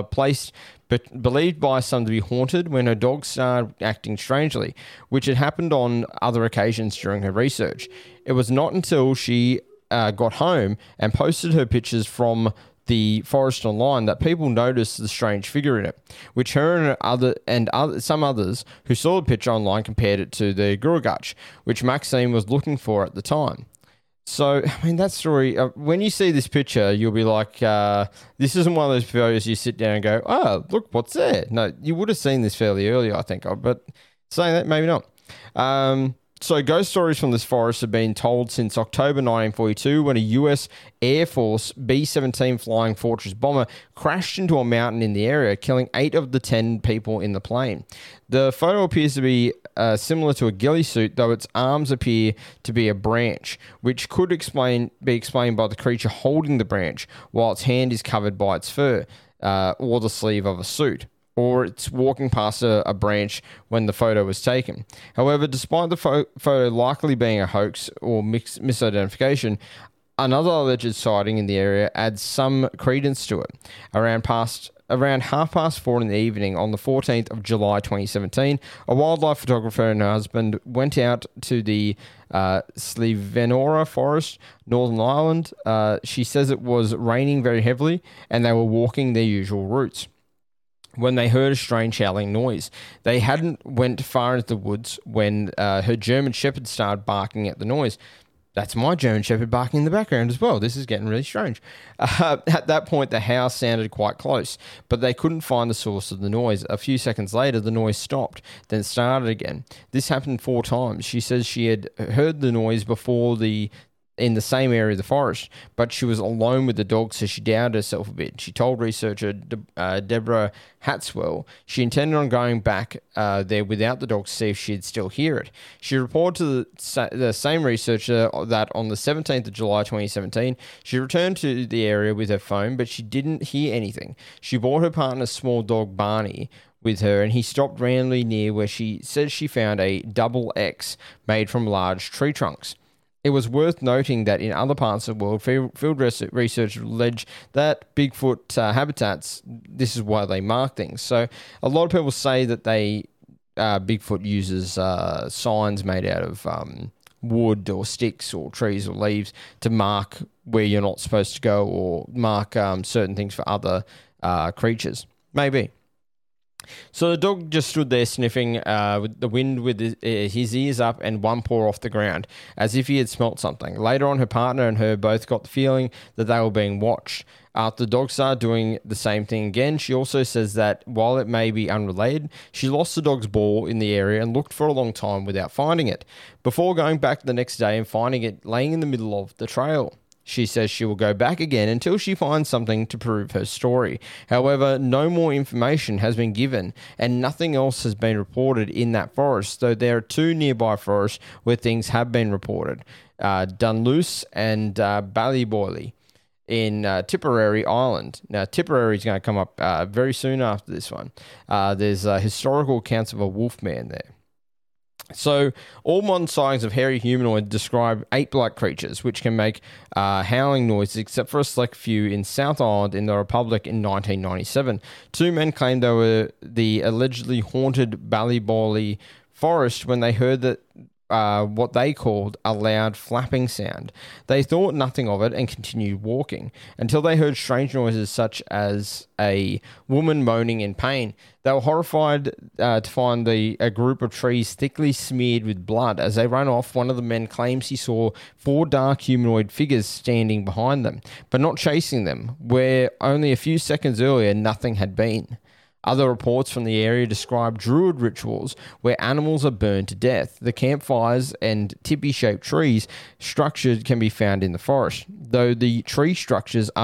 Speaker 2: believed by some to be haunted, when her dogs started acting strangely, which had happened on other occasions during her research. It was not until she got home and posted her pictures from the forest online that people noticed the strange figure in it, which her and some others who saw the picture online compared it to the Gruagach, which Maxine was looking for at the time. So, I mean, that story, when you see this picture, you'll be like, this isn't one of those photos you sit down and go, oh, look, what's there? No, you would have seen this fairly early, I think, but saying that, maybe not. So ghost stories from this forest have been told since October 1942, when a US Air Force B-17 Flying Fortress bomber crashed into a mountain in the area, killing 8 of the 10 people in the plane. The photo appears to be similar to a ghillie suit, though its arms appear to be a branch, which could be explained by the creature holding the branch, while its hand is covered by its fur, or the sleeve of a suit, or it's walking past a branch when the photo was taken. However, despite the photo likely being a hoax or misidentification, another alleged sighting in the area adds some credence to it. Around 4:30 in the evening on the 14th of July 2017, a wildlife photographer and her husband went out to the Slievenora forest, Northern Ireland. She says it was raining very heavily and they were walking their usual routes when they heard a strange howling noise. They hadn't went far into the woods when her German Shepherd started barking at the noise. That's my German Shepherd barking in the background as well. This is getting really strange. At that point, the house sounded quite close, but they couldn't find the source of the noise. A few seconds later, the noise stopped, then started again. This happened 4 times. She says she had heard the noise before in the same area of the forest, but she was alone with the dog, so she doubted herself a bit. She told researcher Deborah Hatswell she intended on going back there without the dog to see if she'd still hear it. She reported to the same researcher that on the 17th of July 2017, she returned to the area with her phone, but she didn't hear anything. She brought her partner's small dog Barney with her, and he stopped randomly near where she said she found a double X made from large tree trunks. It was worth noting that in other parts of the world, field research alleged that Bigfoot habitats, this is why they mark things. So a lot of people say that Bigfoot uses signs made out of wood or sticks or trees or leaves to mark where you're not supposed to go, or mark certain things for other creatures. Maybe. So the dog just stood there sniffing with the wind with his ears up and one paw off the ground, as if he had smelt something. Later on, her partner and her both got the feeling that they were being watched. After the dog started doing the same thing again, she also says that while it may be unrelated, she lost the dog's ball in the area and looked for a long time without finding it, before going back the next day and finding it laying in the middle of the trail. She says she will go back again until she finds something to prove her story. However, no more information has been given and nothing else has been reported in that forest, though there are 2 nearby forests where things have been reported, Dunluce and Ballyboily in Tipperary Island. Now, Tipperary is going to come up very soon after this one. There's historical accounts of a wolfman there. So, all modern sightings of hairy humanoid describe ape-like creatures, which can make howling noises, except for a select few in South Island in the Republic in 1997. 2 men claimed they were the allegedly haunted Ballyboily forest when they heard that what they called a loud flapping sound. They thought nothing of it and continued walking until they heard strange noises such as a woman moaning in pain. They were horrified to find a group of trees thickly smeared with blood. As they ran off, one of the men claims he saw 4 dark humanoid figures standing behind them, but not chasing them, where only a few seconds earlier nothing had been. Other reports from the area describe druid rituals where animals are burned to death. The campfires and tipi-shaped trees structures can be found in the forest, though the tree structures are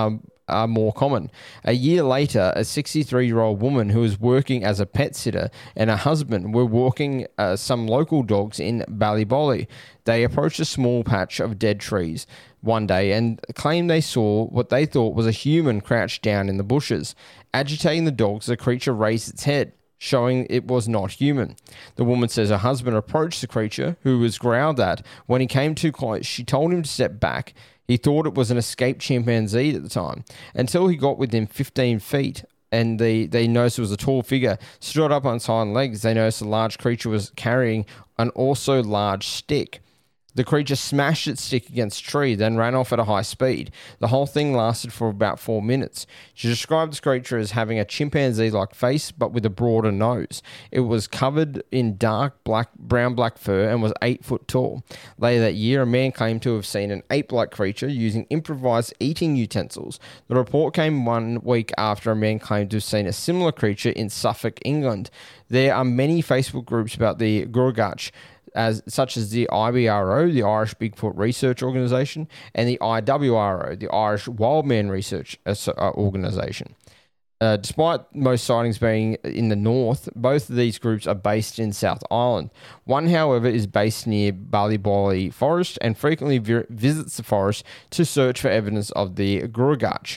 Speaker 2: are more common. A year later, a 63-year-old woman who was working as a pet sitter and her husband were walking some local dogs in Ballybolly. They approached a small patch of dead trees one day and claimed they saw what they thought was a human crouched down in the bushes. Agitating the dogs, the creature raised its head, showing it was not human. The woman says her husband approached the creature, who was growled at. When he came too close, she told him to step back. He thought it was an escaped chimpanzee at the time, until he got within 15 feet and they noticed it was a tall figure. Stood up on its hind legs, they noticed a large creature was carrying an also large stick. The creature smashed its stick against a tree, then ran off at a high speed. The whole thing lasted for about 4 minutes. She described this creature as having a chimpanzee-like face, but with a broader nose. It was covered in dark brown-black fur and was 8 foot tall. Later that year, a man claimed to have seen an ape-like creature using improvised eating utensils. The report came 1 week after a man claimed to have seen a similar creature in Suffolk, England. There are many Facebook groups about the Gurgach, such as the IBRO, the Irish Bigfoot Research Organisation, and the IWRO, the Irish Wildman Research Organisation. Despite most sightings being in the north, both of these groups are based in South Island. One, however, is based near Ballybolly Forest and frequently visits the forest to search for evidence of the Gurgach.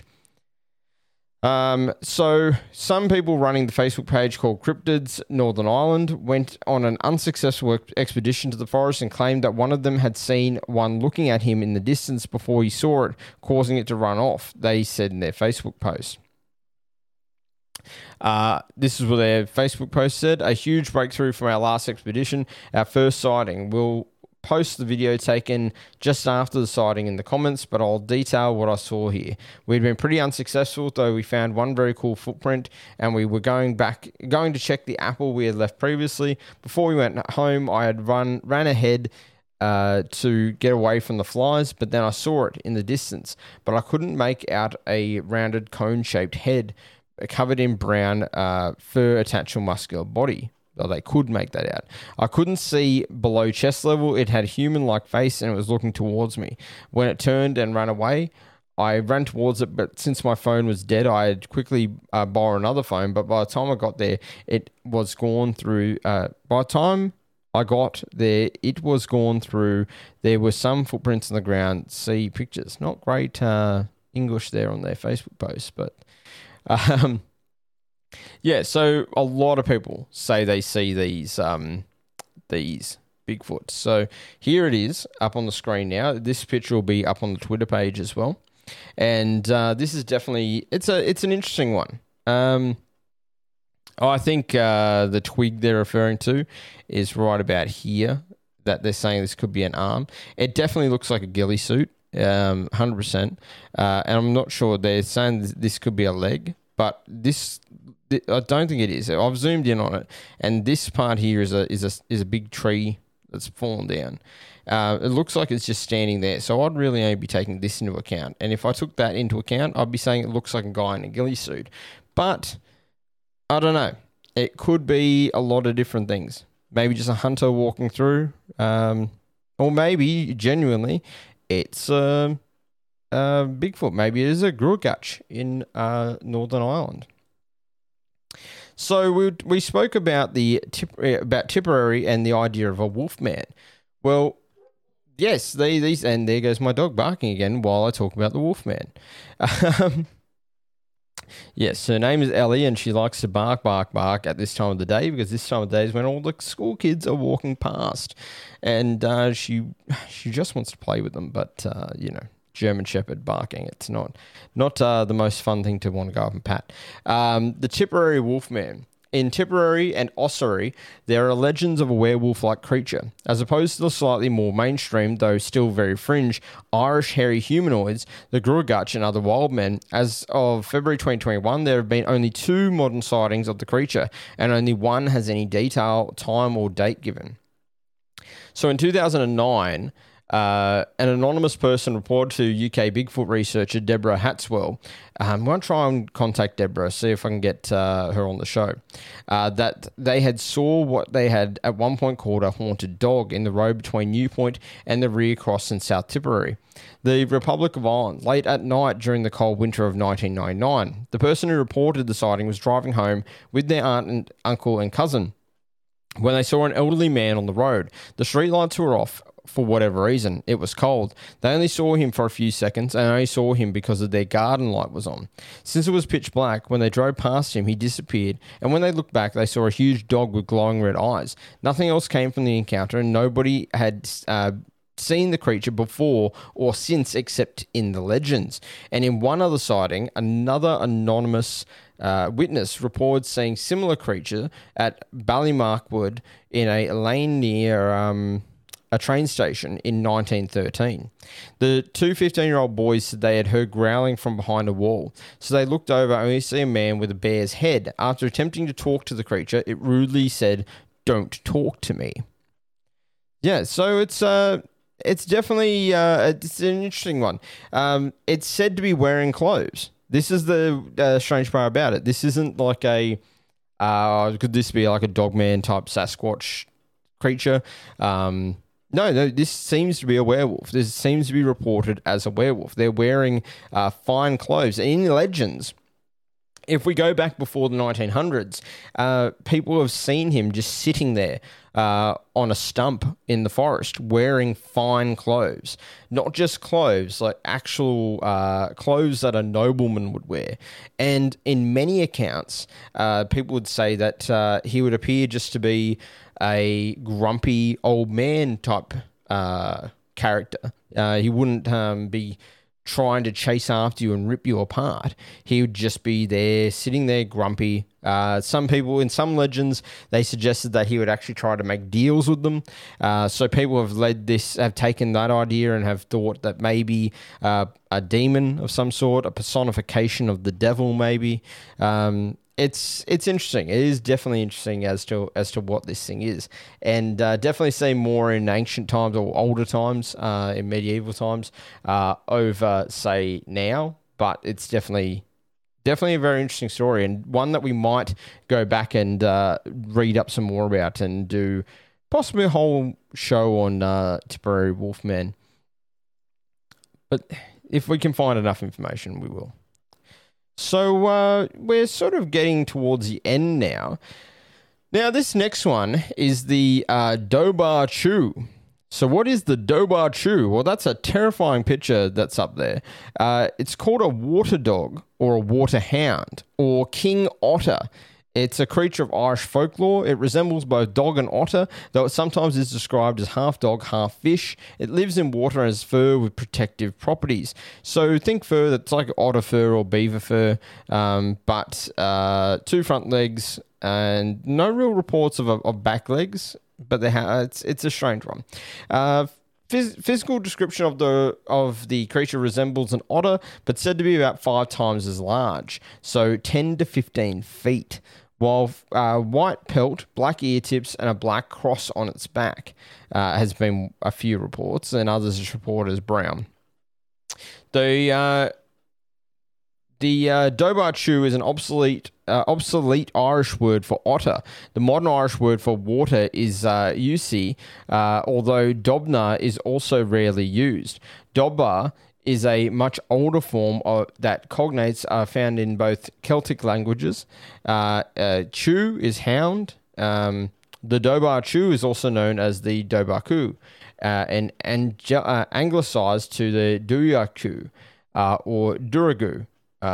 Speaker 2: So some people running the Facebook page called Cryptids Northern Ireland went on an unsuccessful expedition to the forest and claimed that one of them had seen one looking at him in the distance before he saw it, causing it to run off, they said in their Facebook post. This is what their Facebook post said. A huge breakthrough from our last expedition, our first sighting. We'll post the video taken just after the sighting in the comments, but I'll detail what I saw here. We'd been pretty unsuccessful, though we found one very cool footprint, and we were going to check the apple we had left previously. Before we went home, I had ran ahead to get away from the flies, but then I saw it in the distance, but I couldn't make out a rounded cone-shaped head covered in brown fur-attached muscular body. Well, they could make that out. I couldn't see below chest level. It had a human-like face and it was looking towards me. When it turned and ran away, I ran towards it, but since my phone was dead, I had quickly borrowed another phone, but by the time I got there, it was gone through. By the time I got there, it was gone through. There were some footprints on the ground. See pictures. Not great English there on their Facebook post, but... yeah, so a lot of people say they see these Bigfoot. So here it is up on the screen now. This picture will be up on the Twitter page as well. And this is definitely it's an interesting one. I think the twig they're referring to is right about here, that they're saying this could be an arm. It definitely looks like a ghillie suit, 100%. And I'm not sure they're saying this could be a leg, but this I don't think it is. I've zoomed in on it, and this part here is a big tree that's fallen down. It looks like it's just standing there, so I'd really only be taking this into account. And if I took that into account, I'd be saying it looks like a guy in a ghillie suit. But I don't know. It could be a lot of different things. Maybe just a hunter walking through, or maybe genuinely it's Bigfoot. Maybe it is a Gurgach in Northern Ireland. So we spoke about about Tipperary and the idea of a wolf man. Well, yes, these and there goes my dog barking again while I talk about the wolf man. Yes, her name is Ellie, and she likes to bark at this time of the day, because this time of the day is when all the school kids are walking past, and she just wants to play with them, but German Shepherd barking. It's not the most fun thing to want to go up and pat. The Tipperary Wolfman. In Tipperary and Ossory, there are legends of a werewolf-like creature. As opposed to the slightly more mainstream, though still very fringe, Irish hairy humanoids, the Gurgach and other wild men, as of February 2021, there have been only 2 modern sightings of the creature, and only one has any detail, time, or date given. So in 2009... An anonymous person reported to UK Bigfoot researcher Deborah Hatswell. I'm going to try and contact Deborah, see if I can get her on the show. That they had saw what they had at one point called a haunted dog in the road between Newpoint and the Rear Cross in South Tipperary, the Republic of Ireland, late at night during the cold winter of 1999. The person who reported the sighting was driving home with their aunt and uncle and cousin when they saw an elderly man on the road. The streetlights were off for whatever reason. It was cold. They only saw him for a few seconds and only saw him because of their garden light was on. Since it was pitch black, when they drove past him, he disappeared, and when they looked back, they saw a huge dog with glowing red eyes. Nothing else came from the encounter, and nobody had seen the creature before or since except in the legends. And in one other sighting, another anonymous witness reported seeing similar creature at Ballymarkwood in a lane near a train station in 1913. The two 15-year-old boys said they had heard growling from behind a wall, so they looked over only to see a man with a bear's head. After attempting to talk to the creature, it rudely said, "Don't talk to me." Yeah, so it's definitely it's an interesting one. It's said to be wearing clothes. This is the strange part about it. This isn't like a could this be like a Dogman type Sasquatch creature? No, this seems to be a werewolf. This seems to be reported as a werewolf. They're wearing fine clothes. And in legends, if we go back before the 1900s, people have seen him just sitting there on a stump in the forest wearing fine clothes. Not just clothes, like actual clothes that a nobleman would wear. And in many accounts, people would say that he would appear just to be a grumpy old man type character. He wouldn't be trying to chase after you and rip you apart. He would just be there, sitting there grumpy. Some people, in some legends, they suggested that he would actually try to make deals with them. So people have taken that idea and have thought that maybe a demon of some sort, a personification of the devil maybe. It's interesting. It is definitely interesting as to what this thing is, and definitely see more in ancient times or older times, in medieval times, over say now. But it's definitely a very interesting story, and one that we might go back and read up some more about and do possibly a whole show on Tipperary Wolfmen. But if we can find enough information, we will. So we're sort of getting towards the end now. Now, this next one is the Dobar Chew. So what is the Dobar Chew? Well, that's a terrifying picture that's up there. It's called a water dog or a water hound or king otter. It's a creature of Irish folklore. It resembles both dog and otter, though it sometimes is described as half dog, half fish. It lives in water and has fur with protective properties. So think fur that's like otter fur or beaver fur, but two front legs and no real reports of back legs, but it's a strange one. Physical description of the creature resembles an otter, but said to be about 5 times as large, so 10 to 15 feet. While white pelt, black ear tips, and a black cross on its back has been a few reports, and others is reported as brown. The Dobar Chew is an obsolete Irish word for otter. The modern Irish word for water is Usi, although Dobna is also rarely used. Dobbar is a much older form of that cognates are found in both Celtic languages. Chew is hound. The Dobar Chew is also known as the Dobarku, and anglicised to the Duyaku or Duragu.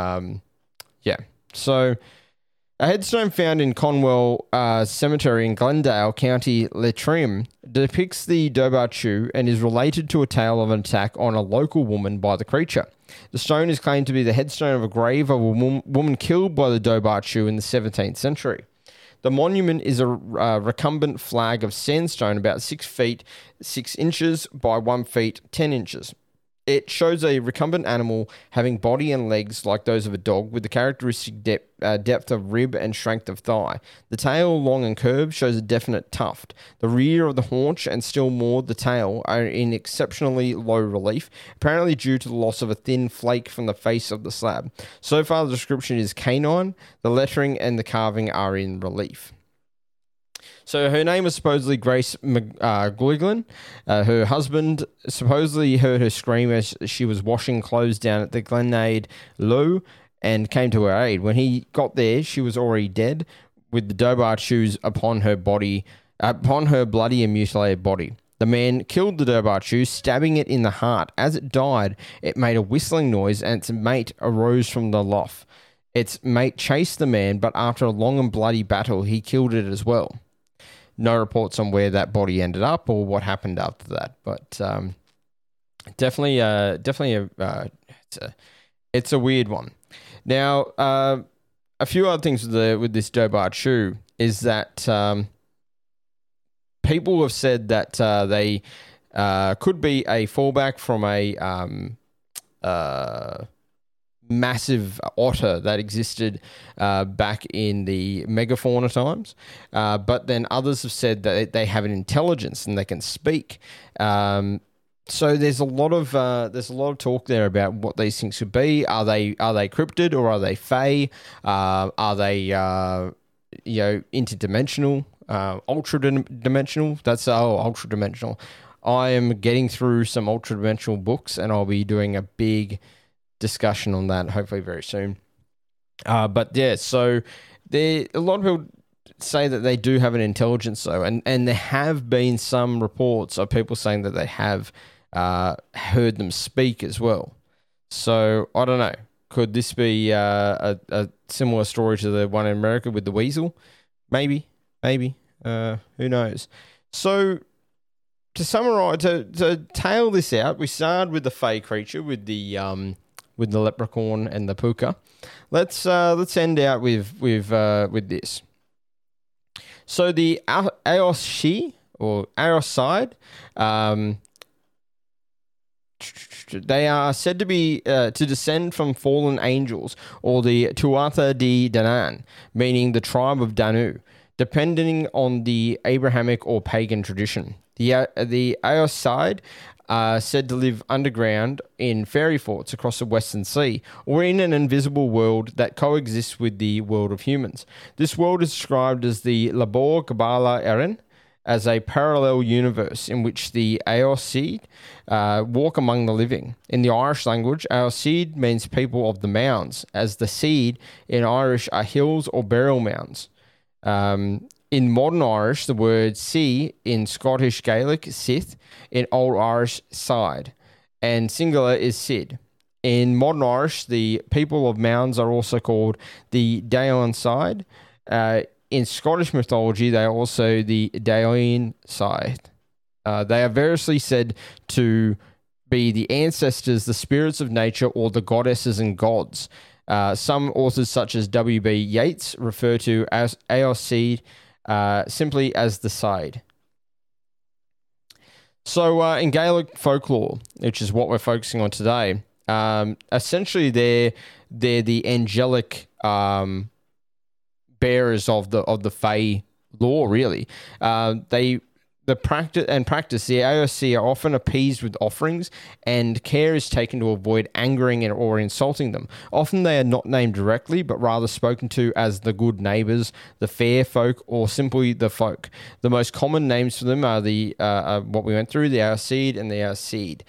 Speaker 2: So a headstone found in Conwell Cemetery in Glendale, County Leitrim, depicts the Dobar Chew and is related to a tale of an attack on a local woman by the creature. The stone is claimed to be the headstone of a grave of a woman killed by the Dobar Chew in the 17th century. The monument is a recumbent flag of sandstone about 6 feet 6 inches by 1 feet 10 inches. It shows a recumbent animal having body and legs like those of a dog with the characteristic depth of rib and strength of thigh. The tail, long and curved, shows a definite tuft. The rear of the haunch and still more the tail are in exceptionally low relief, apparently due to the loss of a thin flake from the face of the slab. So far, the description is canine. The lettering and the carving are in relief. So her name was supposedly Grace McGuiglin. Her husband supposedly heard her scream as she was washing clothes down at the Glenade Loo and came to her aid. When he got there, she was already dead, with the Dobar shoes upon her bloody and mutilated body. The man killed the Dobar shoe, stabbing it in the heart. As it died, it made a whistling noise, and its mate arose from the loft. Its mate chased the man, but after a long and bloody battle, he killed it as well. No reports on where that body ended up or what happened after that, but definitely it's a weird one. Now, a few other things with this Dobar shoe is that people have said that they could be a fallback from a massive otter that existed back in the megafauna times, but then others have said that they have an intelligence and they can speak. So there's a lot of talk there about what these things could be. Are they cryptid or are they fae? Are they interdimensional, ultra dimensional? That's ultra dimensional. I am getting through some ultra dimensional books, and I'll be doing a big discussion on that hopefully very soon. But yeah, so a lot of people say that they do have an intelligence though, and there have been some reports of people saying that they have heard them speak as well. So I don't know, could this be a similar story to the one in America with the weasel? Maybe who knows. So to summarize, to tail this out, we started with the fae creature with the leprechaun and the puka. Let's end out with this. So the Aoshi or Aoside, they are said to be to descend from fallen angels, or the Tuatha De Danann, meaning the tribe of Danu, depending on the Abrahamic or pagan tradition. The Aoside are said to live underground in fairy forts across the Western Sea, or in an invisible world that coexists with the world of humans. This world is described as the Labor Gabala Erin, as a parallel universe in which the Aoside walk among the living. In the Irish language, Aoside means people of the mounds, as the seed in Irish are hills or burial mounds. In modern Irish, the word sea in Scottish Gaelic, Sith, in Old Irish, side, and singular is Sid. In modern Irish, the people of mounds are also called the Daoine side. In Scottish mythology, they are also the Daoine side. They are variously said to be the ancestors, the spirits of nature, or the goddesses and gods. Some authors, such as W.B. Yeats, refer to as Aoside simply as the side. So in Gaelic folklore, which is what we're focusing on today, essentially they're the angelic bearers of the Fae law, really. The practice, the AOC are often appeased with offerings, and care is taken to avoid angering or insulting them. Often they are not named directly, but rather spoken to as the good neighbours, the fair folk, or simply the folk. The most common names for them are what we went through, the Aoside and the Aoside.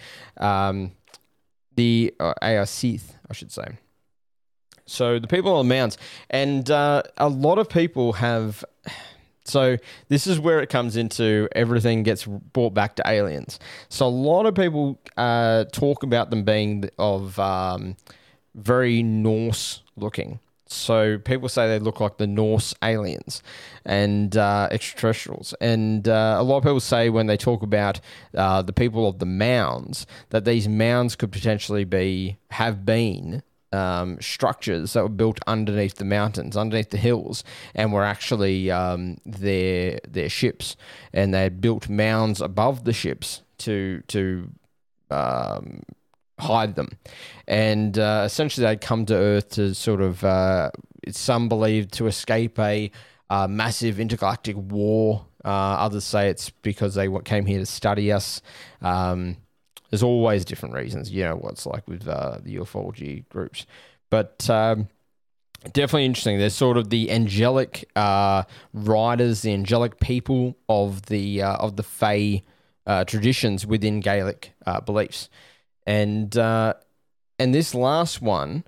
Speaker 2: The Aosith, I should say. So the people on the mounds, and a lot of people have... So this is where it comes into everything gets brought back to aliens. So a lot of people talk about them being of very Norse looking. So people say they look like the Norse aliens and extraterrestrials. And a lot of people say when they talk about the people of the mounds, that these mounds could potentially have been structures that were built underneath the mountains, underneath the hills, and were actually their ships, and they had built mounds above the ships to hide them. And essentially they'd come to Earth to sort of, some believe, to escape a massive intergalactic war. Others say it's because they came here to study us. There's always different reasons. You know what it's like with the ufology groups. But definitely interesting. There's sort of the angelic riders, the angelic people of the Fae traditions within Gaelic beliefs. And this last one,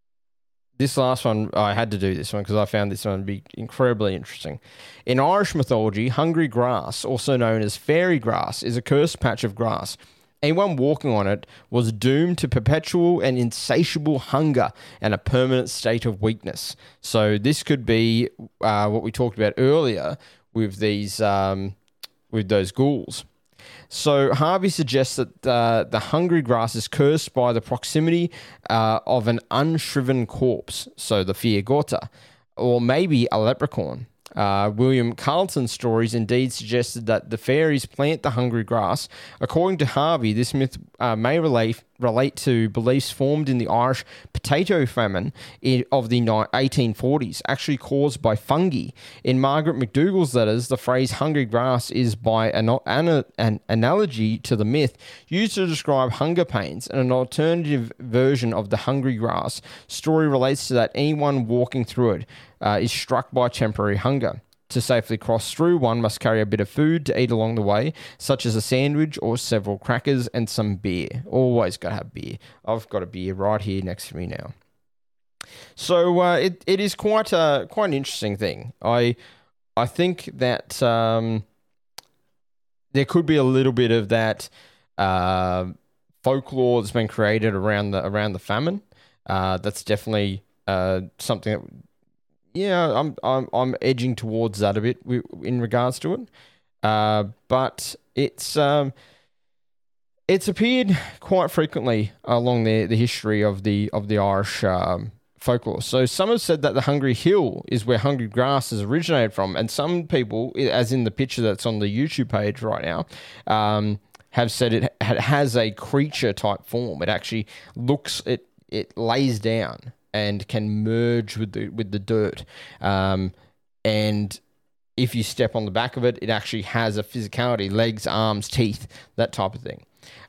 Speaker 2: I had to do this one because I found this one to be incredibly interesting. In Irish mythology, hungry grass, also known as fairy grass, is a cursed patch of grass. Anyone walking on it was doomed to perpetual and insatiable hunger and a permanent state of weakness. So this could be what we talked about earlier with these with those ghouls. So Harvey suggests that the hungry grass is cursed by the proximity of an unshriven corpse, so the Fiagota, or maybe a leprechaun. William Carleton's stories indeed suggested that the fairies plant the hungry grass. According to Harvey, this myth may relate to beliefs formed in the Irish potato famine of the 1840s, actually caused by fungi. In Margaret McDougall's letters, the phrase hungry grass is by an analogy to the myth used to describe hunger pains, and an alternative version of the hungry grass story relates to that anyone walking through it is struck by temporary hunger. To safely cross through, one must carry a bit of food to eat along the way, such as a sandwich or several crackers and some beer. Always got to have beer. I've got a beer right here next to me now. So it is quite an interesting thing. I think that there could be a little bit of that folklore that's been created around the famine. That's definitely something that. Yeah, I'm edging towards that a bit in regards to it, but it's appeared quite frequently along the history of the Irish folklore. So some have said that the Hungry Hill is where hungry grass has originated from, and some people, as in the picture that's on the YouTube page right now, have said it has a creature type form. It actually it lays down and can merge with the dirt. And if you step on the back of it, it actually has a physicality, legs, arms, teeth, that type of thing.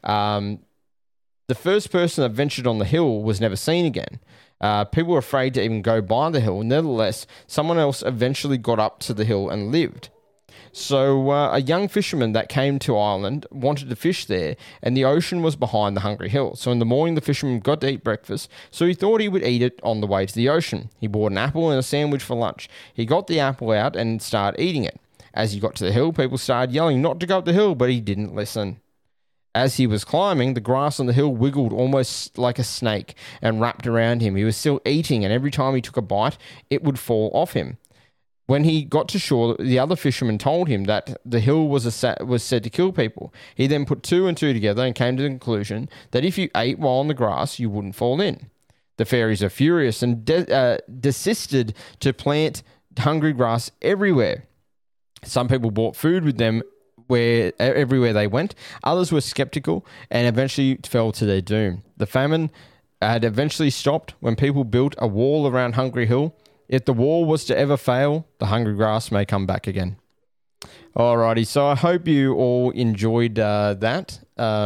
Speaker 2: The first person that ventured on the hill was never seen again. People were afraid to even go by the hill. Nevertheless, someone else eventually got up to the hill and lived. So a young fisherman that came to Ireland wanted to fish there, and the ocean was behind the Hungry Hill. So in the morning, the fisherman got to eat breakfast, so he thought he would eat it on the way to the ocean. He bought an apple and a sandwich for lunch. He got the apple out and started eating it. As he got to the hill, people started yelling not to go up the hill, but he didn't listen. As he was climbing, the grass on the hill wiggled almost like a snake and wrapped around him. He was still eating, and every time he took a bite, it would fall off him. When he got to shore, the other fisherman told him that the hill was said to kill people. He then put two and two together and came to the conclusion that if you ate while on the grass, you wouldn't fall in. The fairies are furious and desisted to plant hungry grass everywhere. Some people brought food with them everywhere they went. Others were skeptical and eventually fell to their doom. The famine had eventually stopped when people built a wall around Hungry Hill. If the wall was to ever fail, the hungry grass may come back again. Alrighty, so I hope you all enjoyed that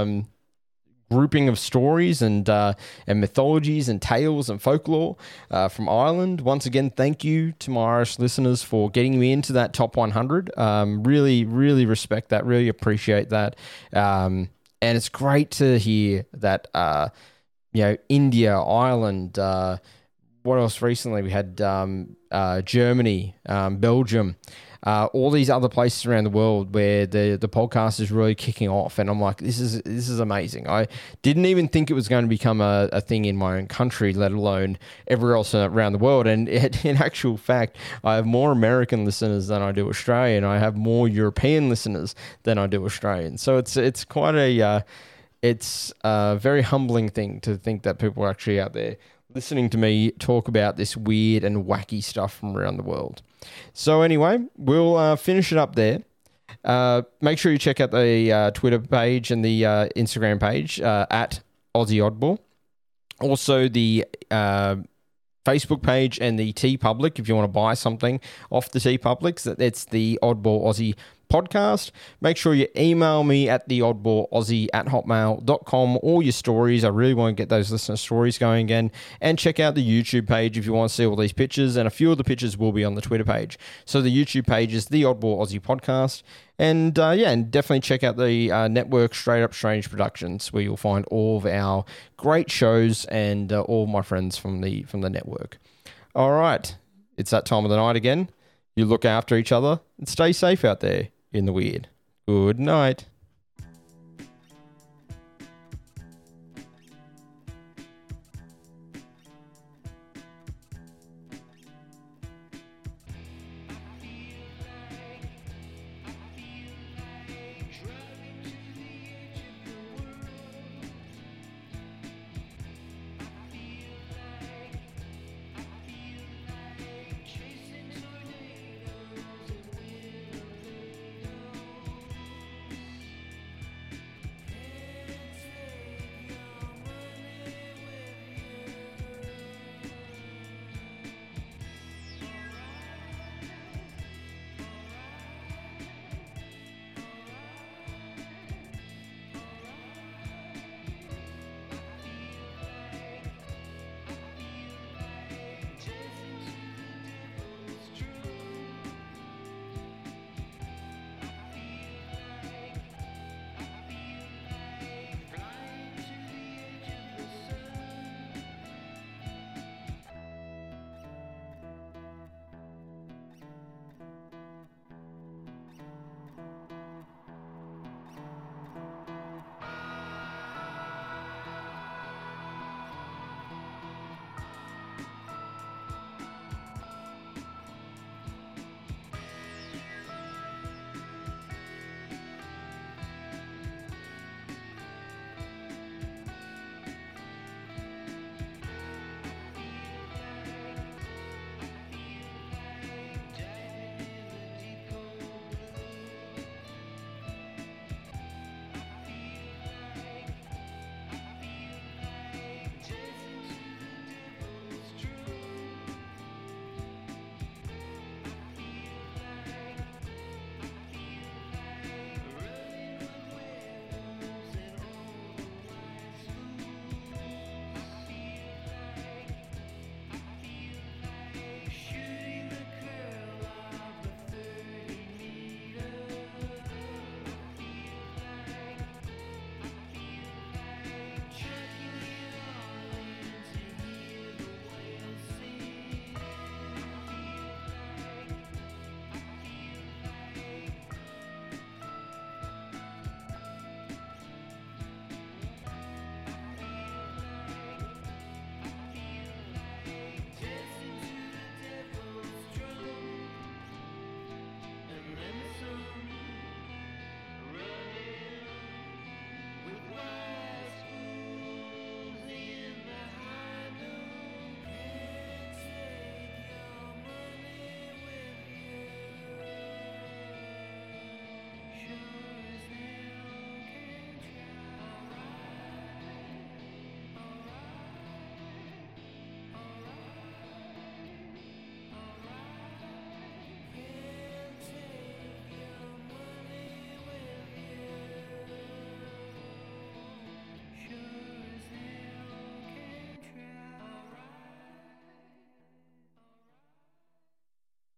Speaker 2: grouping of stories and mythologies and tales and folklore from Ireland. Once again, thank you to my Irish listeners for getting me into that top 100. Really, really respect that. Really appreciate that. And it's great to hear that India, Ireland. What else recently? We had Germany, Belgium, all these other places around the world where the podcast is really kicking off, and I'm like, this is amazing. I didn't even think it was going to become a thing in my own country, let alone everywhere else around the world. And in actual fact, I have more American listeners than I do Australian. I have more European listeners than I do Australian. So it's quite a very humbling thing to think that people are actually out there listening to me talk about this weird and wacky stuff from around the world. So anyway, we'll finish it up there. Make sure you check out the Twitter page and the Instagram page at Aussie Oddball. Also, the Facebook page and the TeePublic, if you want to buy something off the TeePublic, it's the Oddball Aussie podcast. Make sure you email me at theoddballaussie@hotmail.com all your stories. I really want to get those listener stories going again. And check out the YouTube page if you want to see all these pictures. And a few of the pictures will be on the Twitter page. So the YouTube page is the Oddball Aussie podcast. And and definitely check out the network Straight Up Strange Productions, where you'll find all of our great shows and all my friends from the network. All right, it's that time of the night again. You look after each other and stay safe out there in the weird. Good night.